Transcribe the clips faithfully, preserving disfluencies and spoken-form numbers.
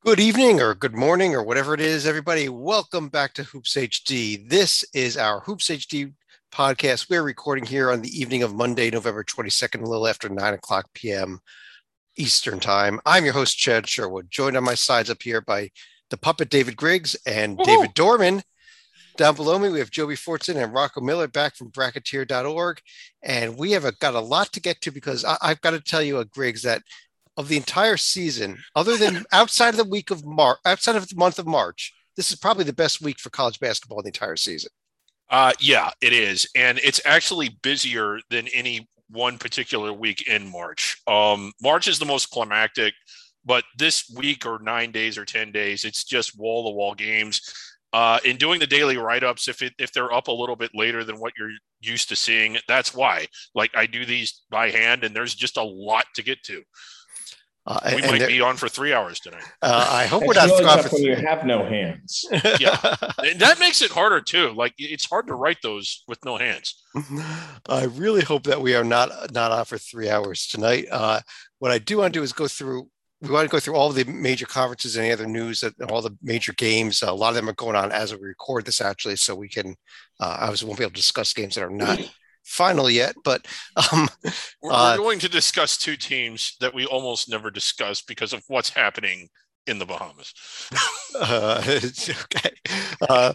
Good evening or good morning or whatever it is, everybody. Welcome back to Hoops H D. This is our Hoops H D podcast. We're recording here on the evening of Monday, November twenty-second, a little after nine o'clock p m. Eastern Time. I'm your host, Chad Sherwood, joined on my sides up here by the puppet David Griggs and Woohoo! David Dorman. Down below me, we have Joby Fortson and Rocco Miller back from bracketeer dot org. And we have a, got a lot to get to because I, I've got to tell you, uh, Griggs, that of the entire season, other than outside of the week of March, outside of the month of March, this is probably the best week for college basketball in the entire season. Uh, yeah, it is. And it's actually busier than any one particular week in March. Um, March is the most climactic, but this week or nine days or ten days, it's just wall to wall games. Uh, in doing the daily write-ups, if it, if they're up a little bit later than what you're used to seeing, that's why. Like, I do these by hand, and there's just a lot to get to. Uh, we might there, be on for three hours tonight. Uh, I hope we're not really on for when you have no hands. Yeah, and that makes it harder too. Like it's hard to write those with no hands. I really hope that we are not not on for three hours tonight. Uh, what I do want to do is go through. We want to go through all the major conferences and any other news, all the major games. A lot of them are going on as we record this, actually, so we can. Uh, I won't be able to discuss games that are not final yet, but um, we're, uh, we're going to discuss two teams that we almost never discuss because of what's happening in the Bahamas. uh, okay, uh,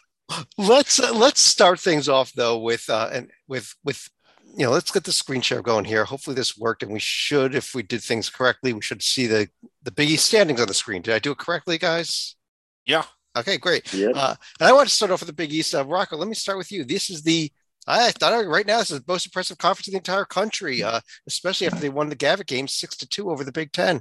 let's uh, let's start things off though with uh, and with with you know let's get the screen share going here. Hopefully this worked, and we should, if we did things correctly, we should see the the Big East standings on the screen. Did I do it correctly, guys? Yeah. Okay, great. Yeah. Uh, and I want to start off with the Big East. Uh, Rocco, let me start with you. This is the I thought right now this is the most impressive conference in the entire country, uh, especially after they won the Gavitt game six to two over the Big Ten.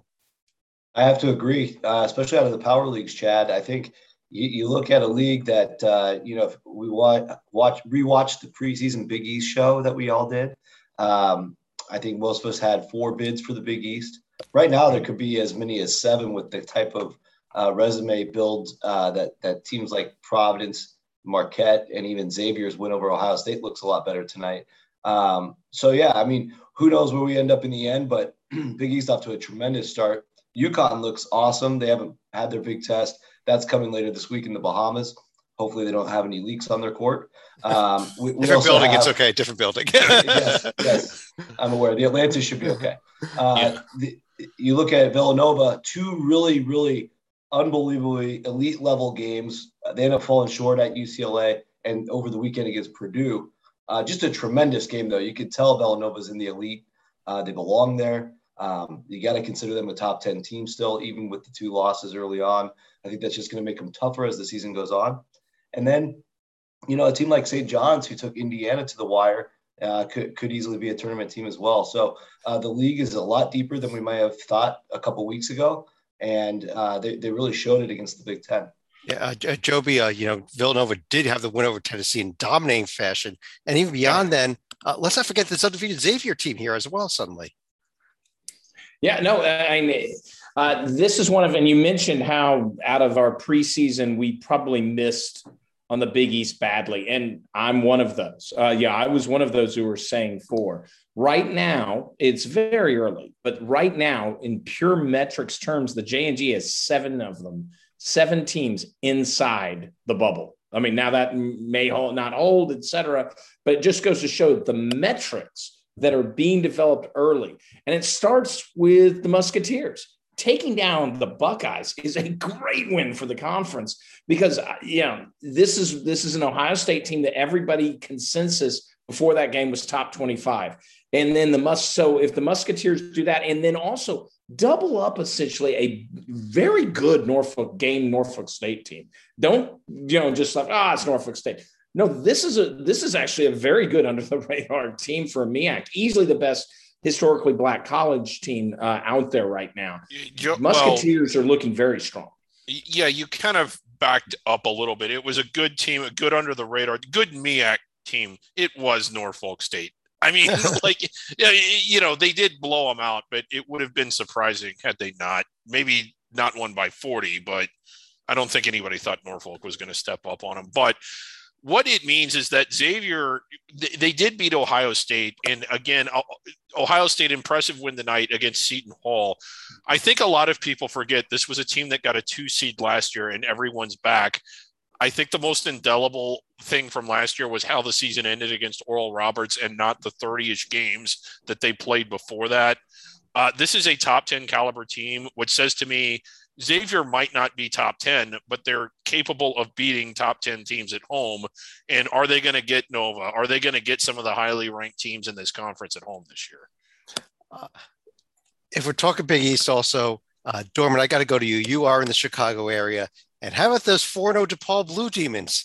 I have to agree, uh, especially out of the power leagues, Chad. I think you, you look at a league that uh, you know if we watch, watch rewatch the preseason Big East show that we all did. Um, I think most of us had four bids for the Big East. Right now, there could be as many as seven with the type of uh, resume build uh, that that teams like Providence, Marquette, and even Xavier's win over Ohio State looks a lot better tonight. Um, so, yeah, I mean, who knows where we end up in the end, but Big East off to a tremendous start. UConn looks awesome. They haven't had their big test. That's coming later this week in the Bahamas. Hopefully they don't have any leaks on their court. Um, we, we different building, have, it's okay. Different building. yes, yes, I'm aware. The Atlantis should be okay. Uh, yeah. the, you look at Villanova, two really, really unbelievably elite level games. They end up falling short at U C L A and over the weekend against Purdue. Uh, just a tremendous game, though. You could tell Villanova's in the elite. Uh, they belong there. Um, you got to consider them a top ten team still, even with the two losses early on. I think that's just going to make them tougher as the season goes on. And then, you know, a team like Saint John's, who took Indiana to the wire, uh, could, could easily be a tournament team as well. So uh, the league is a lot deeper than we might have thought a couple weeks ago. And uh, they, they really showed it against the Big Ten. Yeah, uh, Joby, uh, you know, Villanova did have the win over Tennessee in dominating fashion. And even beyond yeah. then, uh, let's not forget this undefeated Xavier team here as well suddenly. Yeah, no, I mean, uh, this is one of, and you mentioned how out of our preseason, we probably missed on the Big East badly. And I'm one of those. Uh, yeah, I was one of those who were saying four. Right now, it's very early, but right now, in pure metrics terms, the J and G has seven of them, seven teams inside the bubble. I mean, now that may hold, not hold, et cetera, but it just goes to show the metrics that are being developed early. And it starts with the Musketeers. Taking down the Buckeyes is a great win for the conference because, you know, this is this is an Ohio State team that everybody consensus before that game was top twenty-five. And then the must. So if the Musketeers do that, and then also double up essentially a very good Norfolk game, Norfolk State team. Don't, you know, just like, ah, oh, it's Norfolk State. No, this is a this is actually a very good under the radar team for M E A C. Easily the best historically black college team uh, out there right now. You, Musketeers well, are looking very strong. Yeah, you kind of backed up a little bit. It was a good team, a good under the radar, good M E A C team. It was Norfolk State. I mean, like, you know, they did blow them out, but it would have been surprising had they not. Maybe not won by forty, but I don't think anybody thought Norfolk was going to step up on them. But what it means is that Xavier, they did beat Ohio State. And again, Ohio State, impressive win the night against Seton Hall. I think a lot of people forget this was a team that got a two seed last year and everyone's back. I think the most indelible thing from last year was how the season ended against Oral Roberts and not the thirty-ish games that they played before that. Uh, this is a top ten caliber team, which says to me, Xavier might not be top ten, but they're capable of beating top ten teams at home. And are they going to get Nova? Are they going to get some of the highly ranked teams in this conference at home this year? Uh, if we're talking Big East also, uh, Dorman, I got to go to you. You are in the Chicago area. And how about those four and oh DePaul Blue Demons?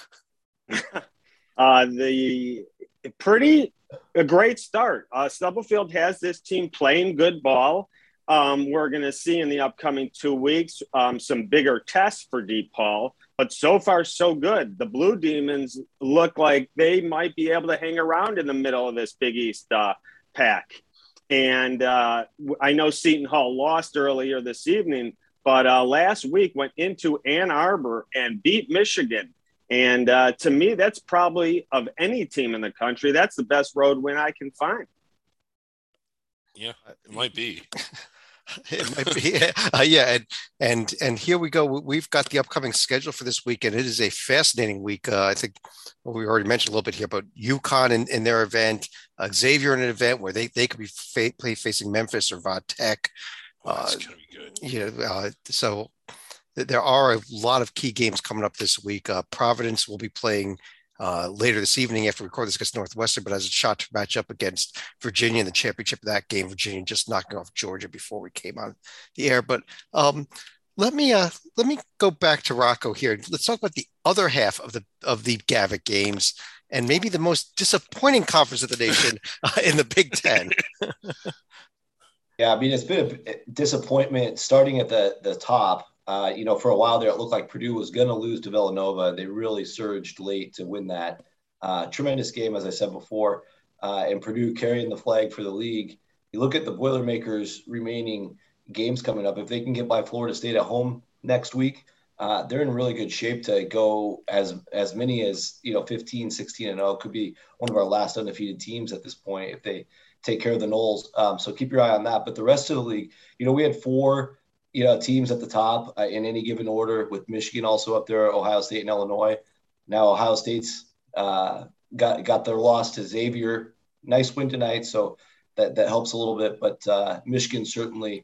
uh, the pretty a great start. Uh, Stubblefield has this team playing good ball. Um, we're going to see in the upcoming two weeks um, some bigger tests for DePaul, but so far so good. The Blue Demons look like they might be able to hang around in the middle of this Big East uh, pack. And uh, I know Seton Hall lost earlier this evening, but uh, last week went into Ann Arbor and beat Michigan. And uh, to me, that's probably, of any team in the country, that's the best road win I can find. Yeah, it might be. It might be, uh, yeah, and and and here we go. We've got the upcoming schedule for this week, and it is a fascinating week. Uh, I think well, we already mentioned a little bit here, but UConn in, in their event, uh, Xavier in an event where they, they could be fa- play facing Memphis or Va Tech. Oh, that's uh, gonna be good. You know, uh, so there are a lot of key games coming up this week. Uh, Providence will be playing uh, later this evening after we record this against Northwestern, but as a shot to match up against Virginia in the championship of that game. Virginia just knocking off Georgia before we came on the air. But um, let me uh, let me go back to Rocco here. Let's talk about the other half of the of the Gavitt games and maybe the most disappointing conference of the nation uh, in the Big Ten. Yeah, I mean, it's been a disappointment starting at the the top. Uh, you know, for a while there, it looked like Purdue was going to lose to Villanova. They really surged late to win that. Uh, tremendous game, as I said before, uh, and Purdue carrying the flag for the league. You look at the Boilermakers' remaining games coming up. If they can get by Florida State at home next week, uh, they're in really good shape to go as as many as, you know, fifteen, sixteen and oh. Could be one of our last undefeated teams at this point if they take care of the Noles. Um, so keep your eye on that. But the rest of the league, you know, we had four – you know, teams at the top uh, in any given order, with Michigan also up there, Ohio State and Illinois. Now Ohio State's uh, got got their loss to Xavier. Nice win tonight, so that, that helps a little bit. But uh, Michigan certainly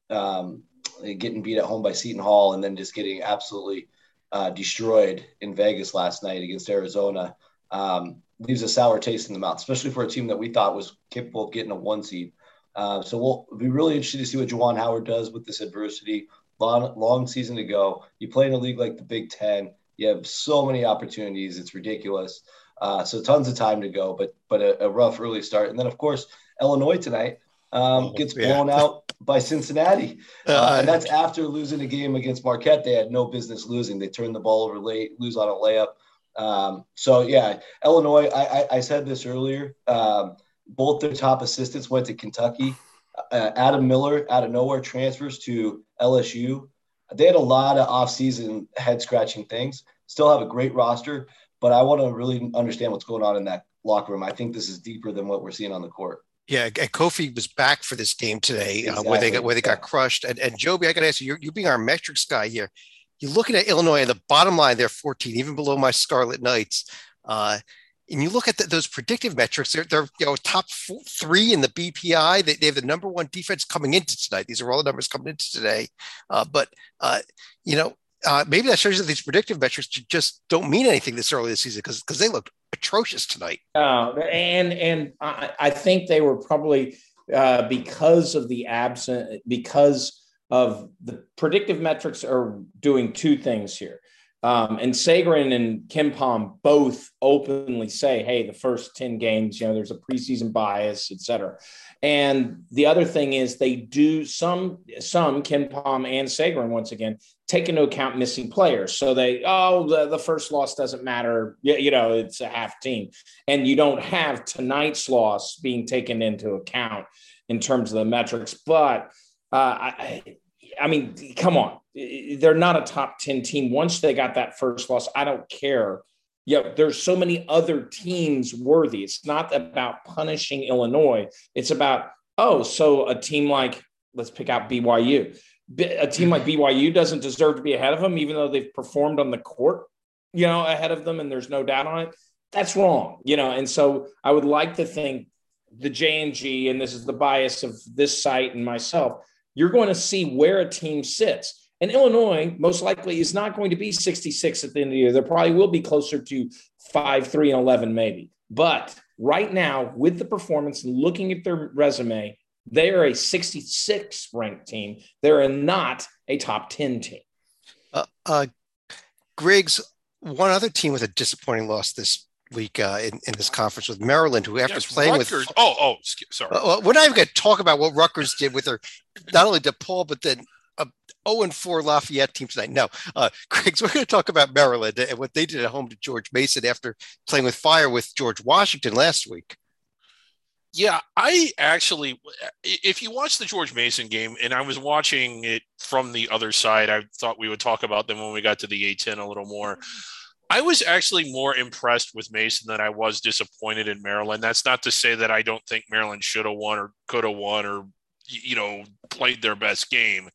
um, getting beat at home by Seton Hall and then just getting absolutely uh, destroyed in Vegas last night against Arizona um, leaves a sour taste in the mouth, especially for a team that we thought was capable of getting a one seed. Uh, so we'll be really interested to see what Juwan Howard does with this adversity. Long, long season to go. You play in a league like the Big Ten. You have so many opportunities. It's ridiculous. Uh, so tons of time to go, but but a, a rough early start. And then, of course, Illinois tonight um, gets blown yeah. out by Cincinnati. Uh, and that's after losing a game against Marquette. They had no business losing. They turned the ball over late, lose on a layup. Um, so, yeah, Illinois, I, I, I said this earlier, um, both their top assistants went to Kentucky. Uh, Adam Miller, out of nowhere, transfers to L S U. They had a lot of offseason head-scratching things. Still have a great roster, but I want to really understand what's going on in that locker room. I think this is deeper than what we're seeing on the court. Yeah, and Kofi was back for this game today, exactly. uh, where they got where they got crushed. And and Joby, I got to ask you, you're, you being our metrics guy here, you're looking at Illinois, and the bottom line, they're fourteen, even below my Scarlet Knights. Uh, And you look at the, those predictive metrics, they're, they're you know, top four, three in the B P I. They, they have the number one defense coming into tonight. These are all the numbers coming into today. Uh, but, uh, you know, uh, maybe that shows you that these predictive metrics just don't mean anything this early this season because because they looked atrocious tonight. Uh, and and I, I think they were probably uh, because of the absent, because of the predictive metrics are doing two things here. Um, and Sagarin and KenPom both openly say, hey, the first ten games, you know, there's a preseason bias, et cetera. And the other thing is they do some, some KenPom and Sagarin, once again, take into account missing players. So they, oh, the, the first loss doesn't matter. You, you know, it's a half team. And you don't have tonight's loss being taken into account in terms of the metrics. But uh, I, I mean, come on. They're not a top ten team. Once they got that first loss, I don't care Yeah, there's so many other teams worthy. It's not about punishing Illinois. It's about, oh, so a team like, let's pick out B Y U. A team like B Y U doesn't deserve to be ahead of them, even though they've performed on the court, you know, ahead of them, and there's no doubt on it. That's wrong, you know. And so I would like to think the J and G, and this is the bias of this site and myself, you're going to see where a team sits. And Illinois most likely is not going to be sixty-six at the end of the year. There probably will be closer to five, three, and eleven maybe. But right now, with the performance and looking at their resume, they are a sixty-sixth ranked team. They're not a top ten team. Uh, uh, Griggs, one other team with a disappointing loss this week uh, in, in this conference with Maryland, who after yes, playing Rutgers. with oh oh sorry, uh, well, we're not even going to talk about what Rutgers did with their not only DePaul but then a oh and four Lafayette team tonight. No, uh, Griggs, we're going to talk about Maryland and what they did at home to George Mason after playing with fire with George Washington last week. Yeah, I actually, if you watch the George Mason game, and I was watching it from the other side, I thought we would talk about them when we got to the A ten a little more. I was actually more impressed with Mason than I was disappointed in Maryland. That's not to say that I don't think Maryland should have won or could have won or, you know, played their best game.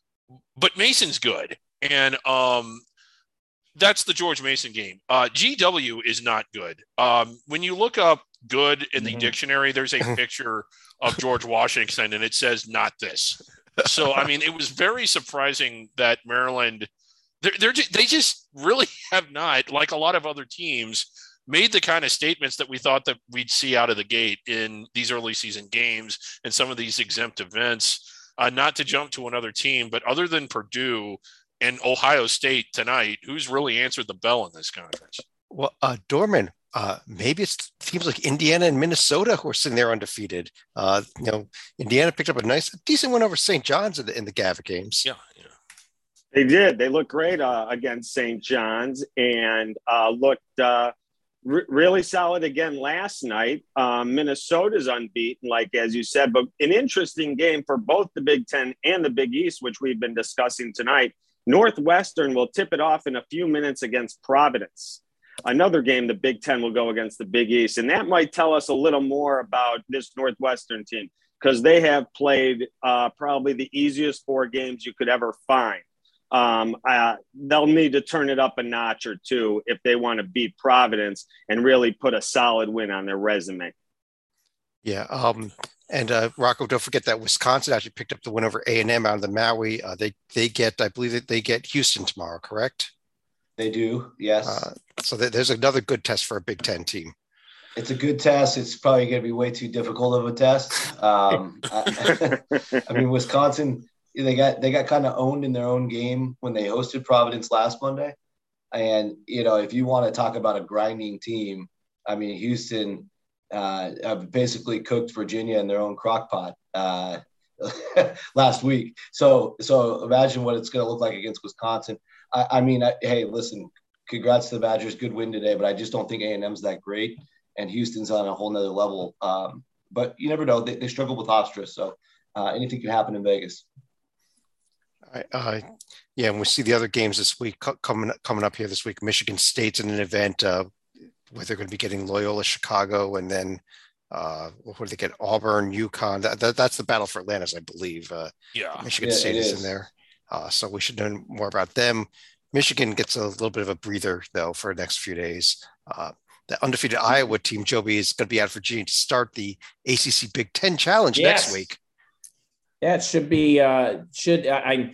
But Mason's good. And um, that's the George Mason game. Uh, G W is not good. Um, when you look up good in the mm-hmm. dictionary, there's a picture of George Washington and it says not this. So, I mean, it was very surprising that Maryland, they're, they're, they just really have not, like a lot of other teams, made the kind of statements that we thought that we'd see out of the gate in these early season games and some of these exempt events. Uh, not to jump to another team, but other than Purdue and Ohio State tonight, who's really answered the bell in this conference? Well, uh, Dorman, uh, maybe it's teams like Indiana and Minnesota who are sitting there undefeated. Uh, you know, Indiana picked up a nice, decent win over Saint John's in the, in the GAVA games. Yeah, yeah. They did. They looked great uh, against Saint John's and uh, looked uh, r- really solid again last night. Um, Minnesota's unbeaten, like as you said, but an interesting game for both the Big Ten and the Big East, which we've been discussing tonight. Northwestern will tip it off in a few minutes against Providence. Another game, the Big Ten will go against the Big East. And that might tell us a little more about this Northwestern team because they have played uh, probably the easiest four games you could ever find. Um, uh, they'll need to turn it up a notch or two if they want to beat Providence and really put a solid win on their resume. Yeah. Um, and uh, Rocco, don't forget that Wisconsin actually picked up the win over A and M out of the Maui. Uh, they they get, I believe that they get Houston tomorrow, correct? They do, yes. Uh, so th- there's another good test for a Big Ten team. It's a good test. It's probably going to be way too difficult of a test. Um, I, I mean, Wisconsin, they got they got kind of owned in their own game when they hosted Providence last Monday. And, you know, if you want to talk about a grinding team, I mean, Houston uh, have basically cooked Virginia in their own crock pot uh, last week. So, so imagine what it's going to look like against Wisconsin. I, I mean, I, hey, listen, congrats to the Badgers. Good win today, but I just don't think A and M's that great. And Houston's on a whole nother level. Um, but you never know. They, they struggle with Hofstra, so uh, anything can happen in Vegas. Uh, yeah, and we see the other games this week coming coming up here this week. Michigan State's in an event uh, where they're going to be getting Loyola Chicago, and then uh, where they get Auburn, UConn. That, that, that's the battle for Atlantis, I believe. Uh, yeah, Michigan yeah, State is. is in there, uh, so we should know more about them. Michigan gets a little bit of a breather though for the next few days. Uh, the undefeated Iowa team, Joby, is going to be out of Virginia to start the A C C Big Ten Challenge yes. next week. Yeah, it should be. Uh, should I?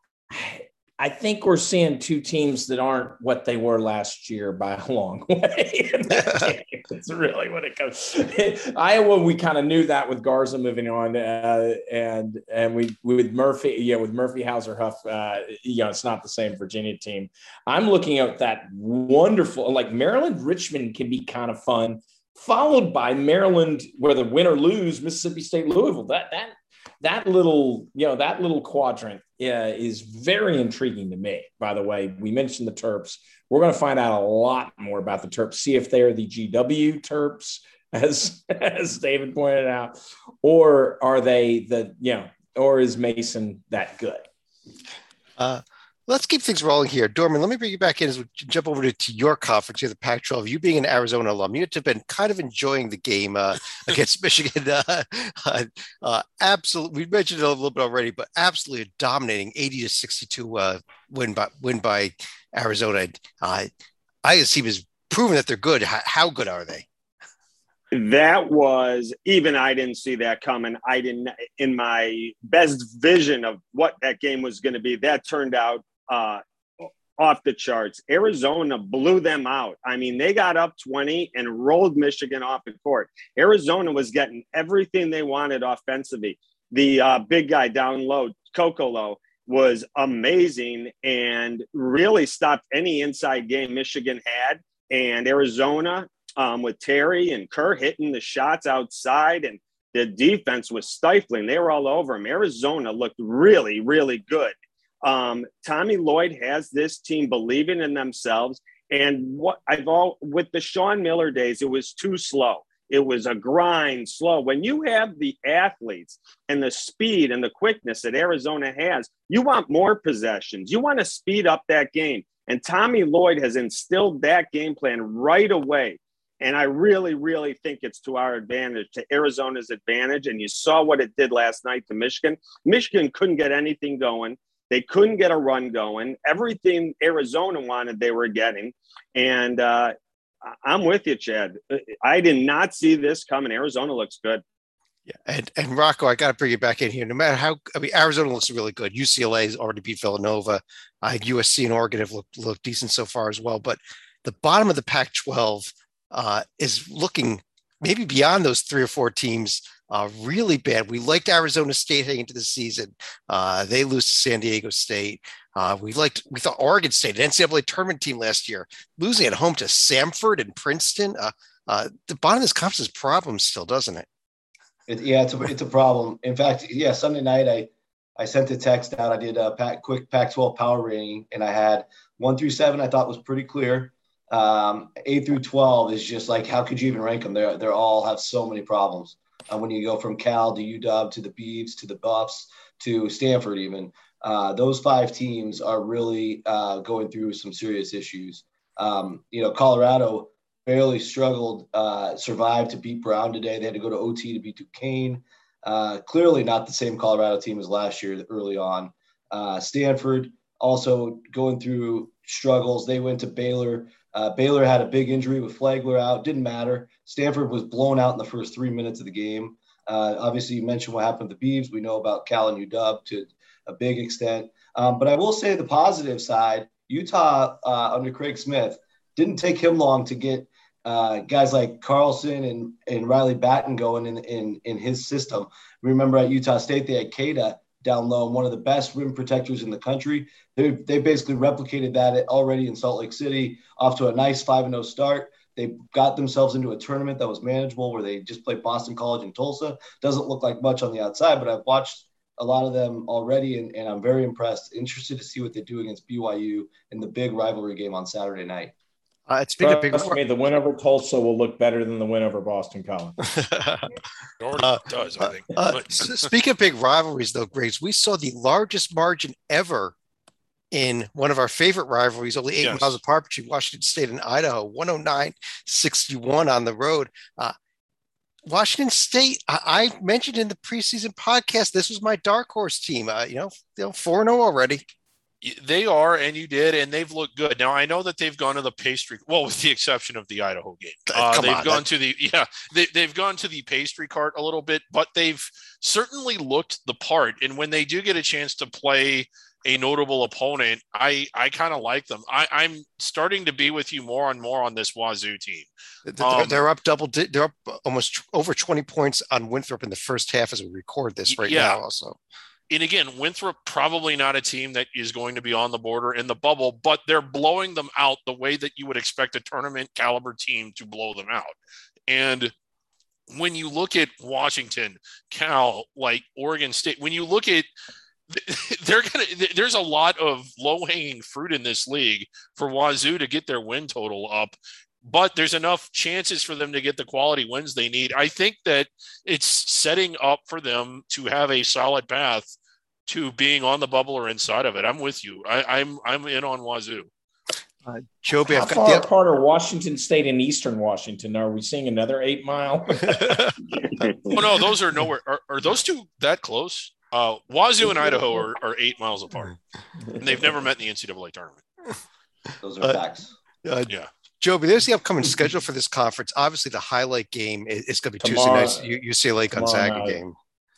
I think we're seeing two teams that aren't what they were last year by a long way. It's really what it comes. Iowa, we kind of knew that with Garza moving on, uh, and and we with Murphy, yeah, with Murphy Hauser Huff, uh, you know, it's not the same Virginia team. I'm looking at that wonderful, like Maryland, Richmond can be kind of fun, followed by Maryland, whether win or lose, Mississippi State, Louisville. That that. That little, you know, that little quadrant uh, is very intriguing to me. By the way, we mentioned the Terps. We're going to find out a lot more about the Terps, see if they are the G W Terps, as as David pointed out, or are they the, you know, or is Mason that good? Uh, Let's keep things rolling here. Dorman, let me bring you back in as we jump over to, to your conference here, the Pac twelve. You being an Arizona alum, you have been kind of enjoying the game uh, against Michigan. Uh, uh, uh, absolutely, we mentioned it a little bit already, but absolutely dominating eighty to sixty-two uh, win by win by Arizona. Uh, I S C has proven that they're good. How, how good are they? That was, even I didn't see that coming. I didn't, in my best vision of what that game was going to be, that turned out uh, off the charts. Arizona blew them out. I mean, they got up twenty and rolled Michigan off the court. Arizona was getting everything they wanted offensively. The uh, big guy down low, Kokolo, was amazing and really stopped any inside game Michigan had. And Arizona, um, with Terry and Kerr hitting the shots outside, and the defense was stifling. They were all over him. Arizona looked really, really good. Um, Tommy Lloyd has this team believing in themselves. And what I've all with the Sean Miller days, it was too slow. It was a grind, slow. When you have the athletes and the speed and the quickness that Arizona has, you want more possessions. You want to speed up that game. And Tommy Lloyd has instilled that game plan right away. And I really, really think it's to our advantage, to Arizona's advantage. And you saw what it did last night to Michigan. Michigan couldn't get anything going. They couldn't get a run going. Everything Arizona wanted, they were getting. And uh, I'm with you, Chad. I did not see this coming. Arizona looks good. Yeah, and and Rocco, I got to bring you back in here. No matter how, I mean, Arizona looks really good. U C L A has already beat Villanova. Uh, U S C and Oregon have looked looked decent so far as well. But the bottom of the Pac twelve uh, is looking maybe beyond those three or four teams. Uh, really bad. We liked Arizona State heading into the season. Uh, they lose to San Diego State. Uh, we liked, we thought Oregon State, an N C double A tournament team last year, losing at home to Samford and Princeton. Uh, uh, the bottom of this conference is problems still, doesn't it? it? Yeah, it's a, it's a problem. In fact, yeah, Sunday night I I sent a text out. I did a pack, quick Pac twelve power rating, and I had one through seven. I thought was pretty clear. Um, eight through twelve is just like, how could you even rank them? They're they're all have so many problems. Uh, when you go from Cal to U W to the Beavs to the Buffs to Stanford, even uh, those five teams are really uh, going through some serious issues. Um, you know, Colorado barely struggled, uh, survived to beat Brown today. They had to go to O T to beat Duquesne. Uh, clearly not the same Colorado team as last year early on. Uh, Stanford also going through struggles. They went to Baylor. Uh, Baylor had a big injury with Flagler out. Didn't matter. Stanford was blown out in the first three minutes of the game. Uh, obviously, you mentioned what happened with the Beavs. We know about Cal and U W to a big extent. Um, but I will say the positive side, Utah uh, under Craig Smith, didn't take him long to get uh, guys like Carlson and, and Riley Batten going in, in, in his system. Remember at Utah State, they had Kada down low, one of the best rim protectors in the country. They they basically replicated that already in Salt Lake City, off to a nice five and oh start. They got themselves into a tournament that was manageable where they just played Boston College and Tulsa. Doesn't look like much on the outside, but I've watched a lot of them already, and, and I'm very impressed. Interested to see what they do against B Y U in the big rivalry game on Saturday night. Uh, it's been a big Trust me, the win over Tulsa will look better than the win over Boston College. It already Uh, does, I think. Uh, But- s- speaking of big rivalries, though, Graves, we saw the largest margin ever in one of our favorite rivalries, only eight Yes. miles apart between Washington State and Idaho, one oh nine sixty-one on the road. Uh, Washington State, I, I mentioned in the preseason podcast, this was my dark horse team. Uh, you know, you know, four and oh already. They are, and you did, and they've looked good. Now I know that they've gone to the pastry, well, with the exception of the Idaho game. Uh, Come they've on, gone that- to the yeah, they, they've gone to the pastry cart a little bit, but they've certainly looked the part. And when they do get a chance to play a notable opponent, I I kind of like them. I, I'm starting to be with you more and more on this Wazoo team. They're, Um, they're up double. di- They're up almost tr- over twenty points on Winthrop in the first half as we record this right Yeah. now. Also, And again, Winthrop probably not a team that is going to be on the border in the bubble, but they're blowing them out the way that you would expect a tournament caliber team to blow them out. And when you look at Washington, Cal, like Oregon State, when you look at they're gonna there's a lot of low-hanging fruit in this league for Wazoo to get their win total up, but there's enough chances for them to get the quality wins they need. I think that it's setting up for them to have a solid path to being on the bubble or inside of it. I'm with you. I, I'm I'm in on Wazoo. Uh, Joby, How I've got far the apart are Washington State and Eastern Washington? Are we seeing another eight mile? Oh no, those are nowhere. Are, are those two that close? Uh, Wazoo and Idaho are, are eight miles apart, and they've never met in the N C double A tournament. Those are Uh, facts. uh, Yeah. Joby, there's the upcoming schedule for this conference. Obviously, the highlight game is, is going to be Tomorrow- Tuesday night's U C L A Gonzaga night. game.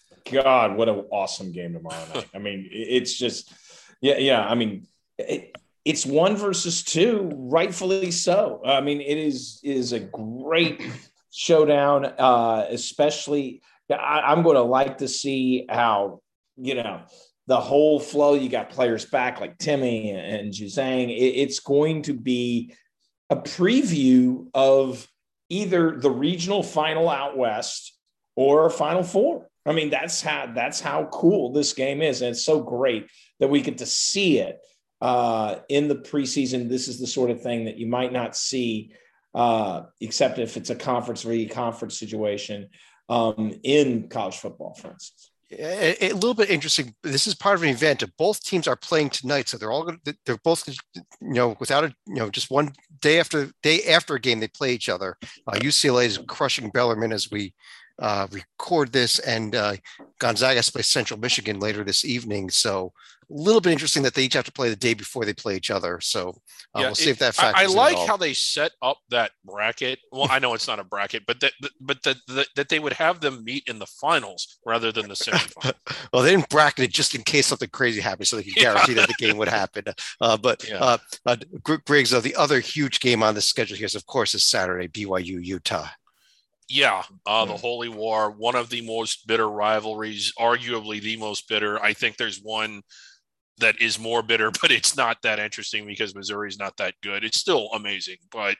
God, what an awesome game tomorrow night. I mean, it's just, yeah, yeah. I mean, it, it's one versus two, rightfully so. I mean, it is is a great showdown, uh, especially I, I'm going to like to see how, you know, the whole flow, you got players back like Timmy and, and Juzang. It, it's going to be a preview of either the regional final out west or Final Four. I mean, that's how that's how cool this game is, and it's so great that we get to see it uh, in the preseason. This is the sort of thing that you might not see, uh, except if it's a conference v conference situation um, in college football, for instance. A, a little bit interesting. This is part of an event. Both teams are playing tonight, so they're all going. To, they're both, you know, without a, you know, just one day after day after a game, they play each other. Uh, U C L A is crushing Bellarmine as we uh, record this, and uh, Gonzaga plays Central Michigan later this evening. So a little bit interesting that they each have to play the day before they play each other. So uh, Yeah, we'll see it- if that I, factors I in at like all. how they set up that bracket. Well, I know it's not a bracket, but that but that that, that they would have them meet in the finals rather than the semifinals. Well, they didn't bracket it just in case something crazy happened, so they could Yeah. guarantee that the game would happen. Uh, but Yeah. uh, uh, Gr- Griggs, though, the other huge game on the schedule here is, of course, is Saturday, B Y U Utah. Yeah, uh, the Yeah. Holy War, one of the most bitter rivalries, arguably the most bitter. I think there's one that is more bitter, but it's not that interesting because Missouri's not that good. It's still amazing, but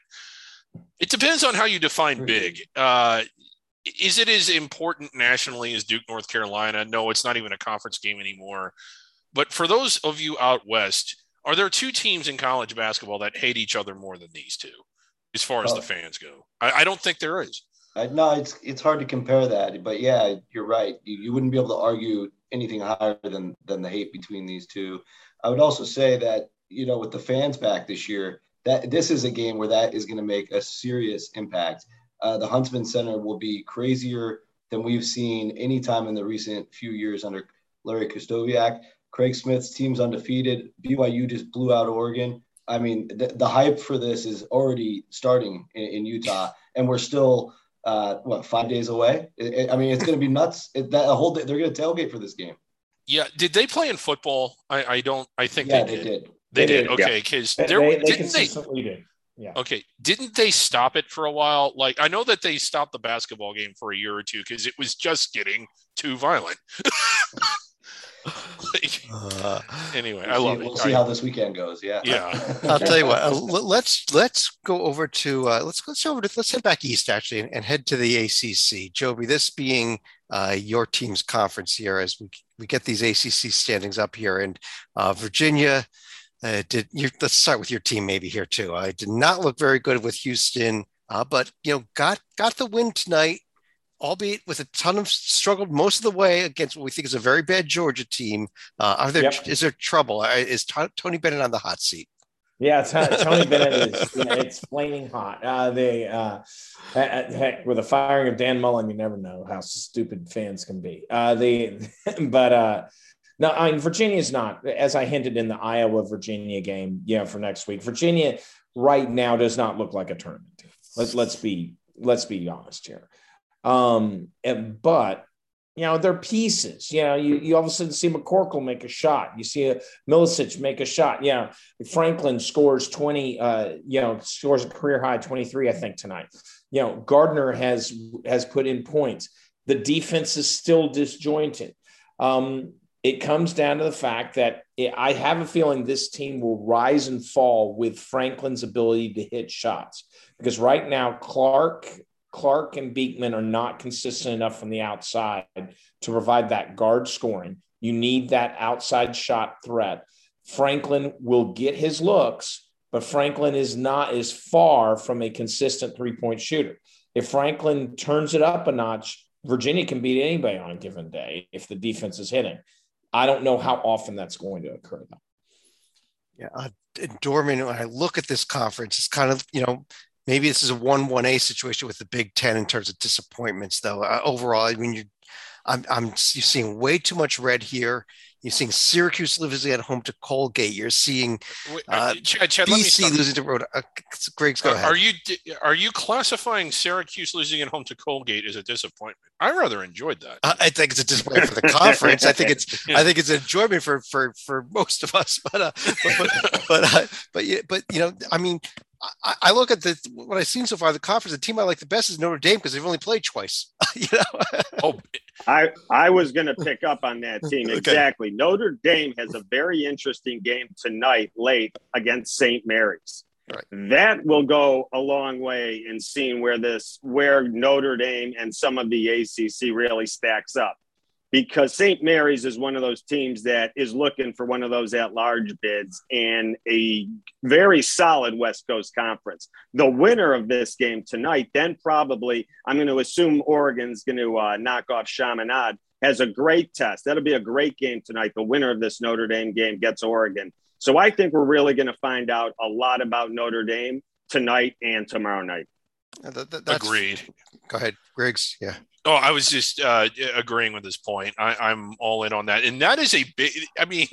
it depends on how you define big. Uh, is it as important nationally as Duke, North Carolina? No, it's not even a conference game anymore. But for those of you out west, are there two teams in college basketball that hate each other more than these two, as far as Oh. the fans go? I, I don't think there is. I, no, it's it's hard to compare that, but yeah, you're right. You, you wouldn't be able to argue anything higher than than the hate between these two. I would also say that, you know, with the fans back this year, that this is a game where that is going to make a serious impact. Uh, the Huntsman Center will be crazier than we've seen any time in the recent few years under Larry Kustoviak. Craig Smith's team's undefeated. B Y U just blew out Oregon. I mean, the, the hype for this is already starting in, in Utah, and we're still – Uh, what, five days away? I I mean, it's going to be nuts. It, that a whole day, they're going to tailgate for this game. Yeah. Did they play in football? I, I don't. I think Yeah, they, they did. did. They, They did. did, Okay, because They, there they, they didn't they. consistently do. Yeah. Okay, didn't they stop it for a while? Like I know that they stopped the basketball game for a year or two because it was just getting too violent. Like, Uh, anyway, We'll I see, love we'll it. see I- how this weekend goes. Yeah. Yeah. I'll tell you what. Uh, l- let's let's go over to uh, let's let's over to let's head back east actually and, and head to the A C C. Joby, this being uh, your team's conference here, as we we get these A C C standings up here, and uh, Virginia uh, did. You, let's start with your team maybe here too. I did not look very good with Houston, uh, but you know got got the win tonight, albeit with a ton of struggled most of the way against what we think is a very bad Georgia team. Uh, are there Yep. is there trouble? Uh, Is T- Tony Bennett on the hot seat? Yeah, T- Tony Bennett is, you know, it's flaming hot. Uh, they, uh, heck, heck, with the firing of Dan Mullen, you never know how stupid fans can be. Uh, they, but uh, no, I mean, Virginia's not, as I hinted in the Iowa Virginia game, you know, for next week. Virginia right now does not look like a tournament team. Let's let's be let's be honest here. Um, and, but you know, they're pieces. You know, you, you all of a sudden see McCorkle make a shot. You see a Milicic make a shot. Yeah, Franklin scores twenty. Uh, you know, scores a career high twenty-three, I think, tonight. You know, Gardner has has put in points. The defense is still disjointed. Um, it comes down to the fact that it, I have a feeling this team will rise and fall with Franklin's ability to hit shots, because right now Clark. Clark and Beekman are not consistent enough from the outside to provide that guard scoring. You need that outside shot threat. Franklin will get his looks, but Franklin is not as far from a consistent three-point shooter. If Franklin turns it up a notch, Virginia can beat anybody on a given day if the defense is hitting. I don't know how often that's going to occur, though. Yeah, uh, Dorman, when I look at this conference, it's kind of, you know, maybe this is a one one A situation with the Big Ten in terms of disappointments, though. Uh, overall, I mean, you, I'm, I'm, you're seeing way too much red here. You're seeing Syracuse losing at home to Colgate. You're seeing uh, Chad, Chad, B C losing to Rhode. Uh, Griggs, go are, ahead. Are you are you classifying Syracuse losing at home to Colgate as a disappointment? I rather enjoyed that. Uh, I think it's a disappointment for the conference. I think it's yeah. I think it's an enjoyment for for for most of us. But uh, but but but, uh, but, but you know, I mean. I, I look at the what I've seen so far. The conference, the team I like the best is Notre Dame because they've only played twice. you know. oh, I I was going to pick up on that team exactly. Okay. Notre Dame has a very interesting game tonight, late against Saint Mary's. Right. That will go a long way in seeing where this where Notre Dame and some of the A C C really stacks up. Because Saint Mary's is one of those teams that is looking for one of those at-large bids and a very solid West Coast conference. The winner of this game tonight, then probably, I'm going to assume Oregon's going to uh, knock off Chaminade, has a great test. That'll be a great game tonight. The winner of this Notre Dame game gets Oregon. So I think we're really going to find out a lot about Notre Dame tonight and tomorrow night. Uh, that, that, that's, Agreed. Go ahead, Griggs. Yeah. Oh, I was just uh, agreeing with this point. I, I'm all in on that. And that is a big, I mean,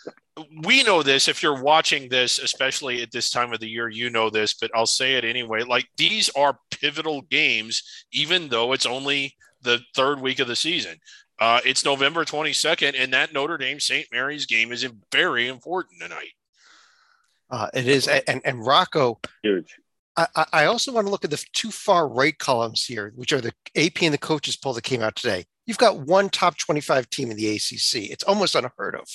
we know this. If you're watching this, especially at this time of the year, you know this, but I'll say it anyway. Like, these are pivotal games, even though it's only the third week of the season. Uh, it's November twenty-second, and that Notre Dame Saint Mary's game is very important tonight. Uh, it is. And, and Rocco. Huge. I, I also want to look at the two far right columns here, which are the A P and the coaches poll that came out today. You've got one top twenty-five team in the A C C. It's almost unheard of.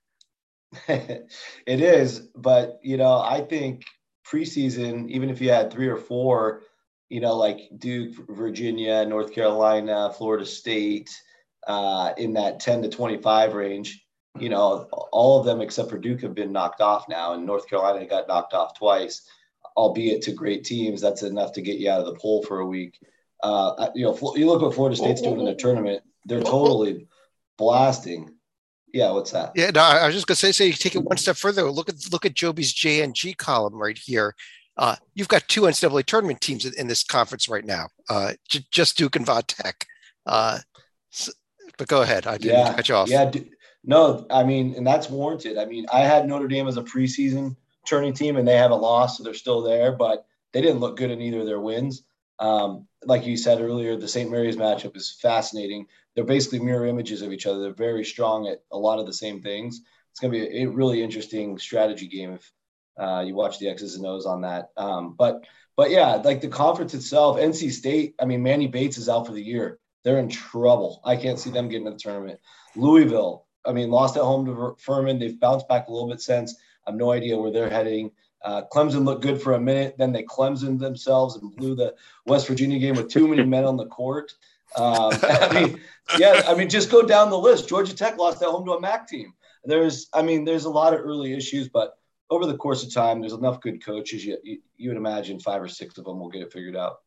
It is, but, you know, I think preseason, even if you had three or four, you know, like Duke, Virginia, North Carolina, Florida State, uh, in that ten to twenty-five range, you know, all of them except for Duke have been knocked off now, and North Carolina got knocked off twice. Albeit to great teams, that's enough to get you out of the poll for a week. Uh, you know, you look what Florida State's doing in the tournament; they're totally blasting. Yeah, what's that? Yeah, no, I was just gonna say, say you take it one step further. Look at look at Joby's J N G column right here. Uh, you've got two N C double A tournament teams in, in this conference right now, uh, j- just Duke and Vodtech. Uh, so, but go ahead, I didn't yeah, cut you off. Yeah, no, I mean, and that's warranted. I mean, I had Notre Dame as a preseason turning team, and they haven't lost, so they're still there, but they didn't look good in either of their wins. Um, like you said earlier, the Saint Mary's matchup is fascinating. They're basically mirror images of each other. They're very strong at a lot of the same things. It's going to be a, a really interesting strategy game if uh, you watch the X's and O's on that. Um, but, but yeah, like the conference itself, N C State, I mean, Manny Bates is out for the year. They're in trouble. I can't see them getting to the tournament. Louisville, I mean, lost at home to Furman. They've bounced back a little bit since. I have no idea where they're heading. Uh, Clemson looked good for a minute. Then they Clemsoned themselves and blew the West Virginia game with too many men on the court. Um, I mean, yeah, I mean, just go down the list. Georgia Tech lost at home to a M A C team. There's, I mean, there's a lot of early issues, but over the course of time, there's enough good coaches. You, you, you would imagine five or six of them will get it figured out.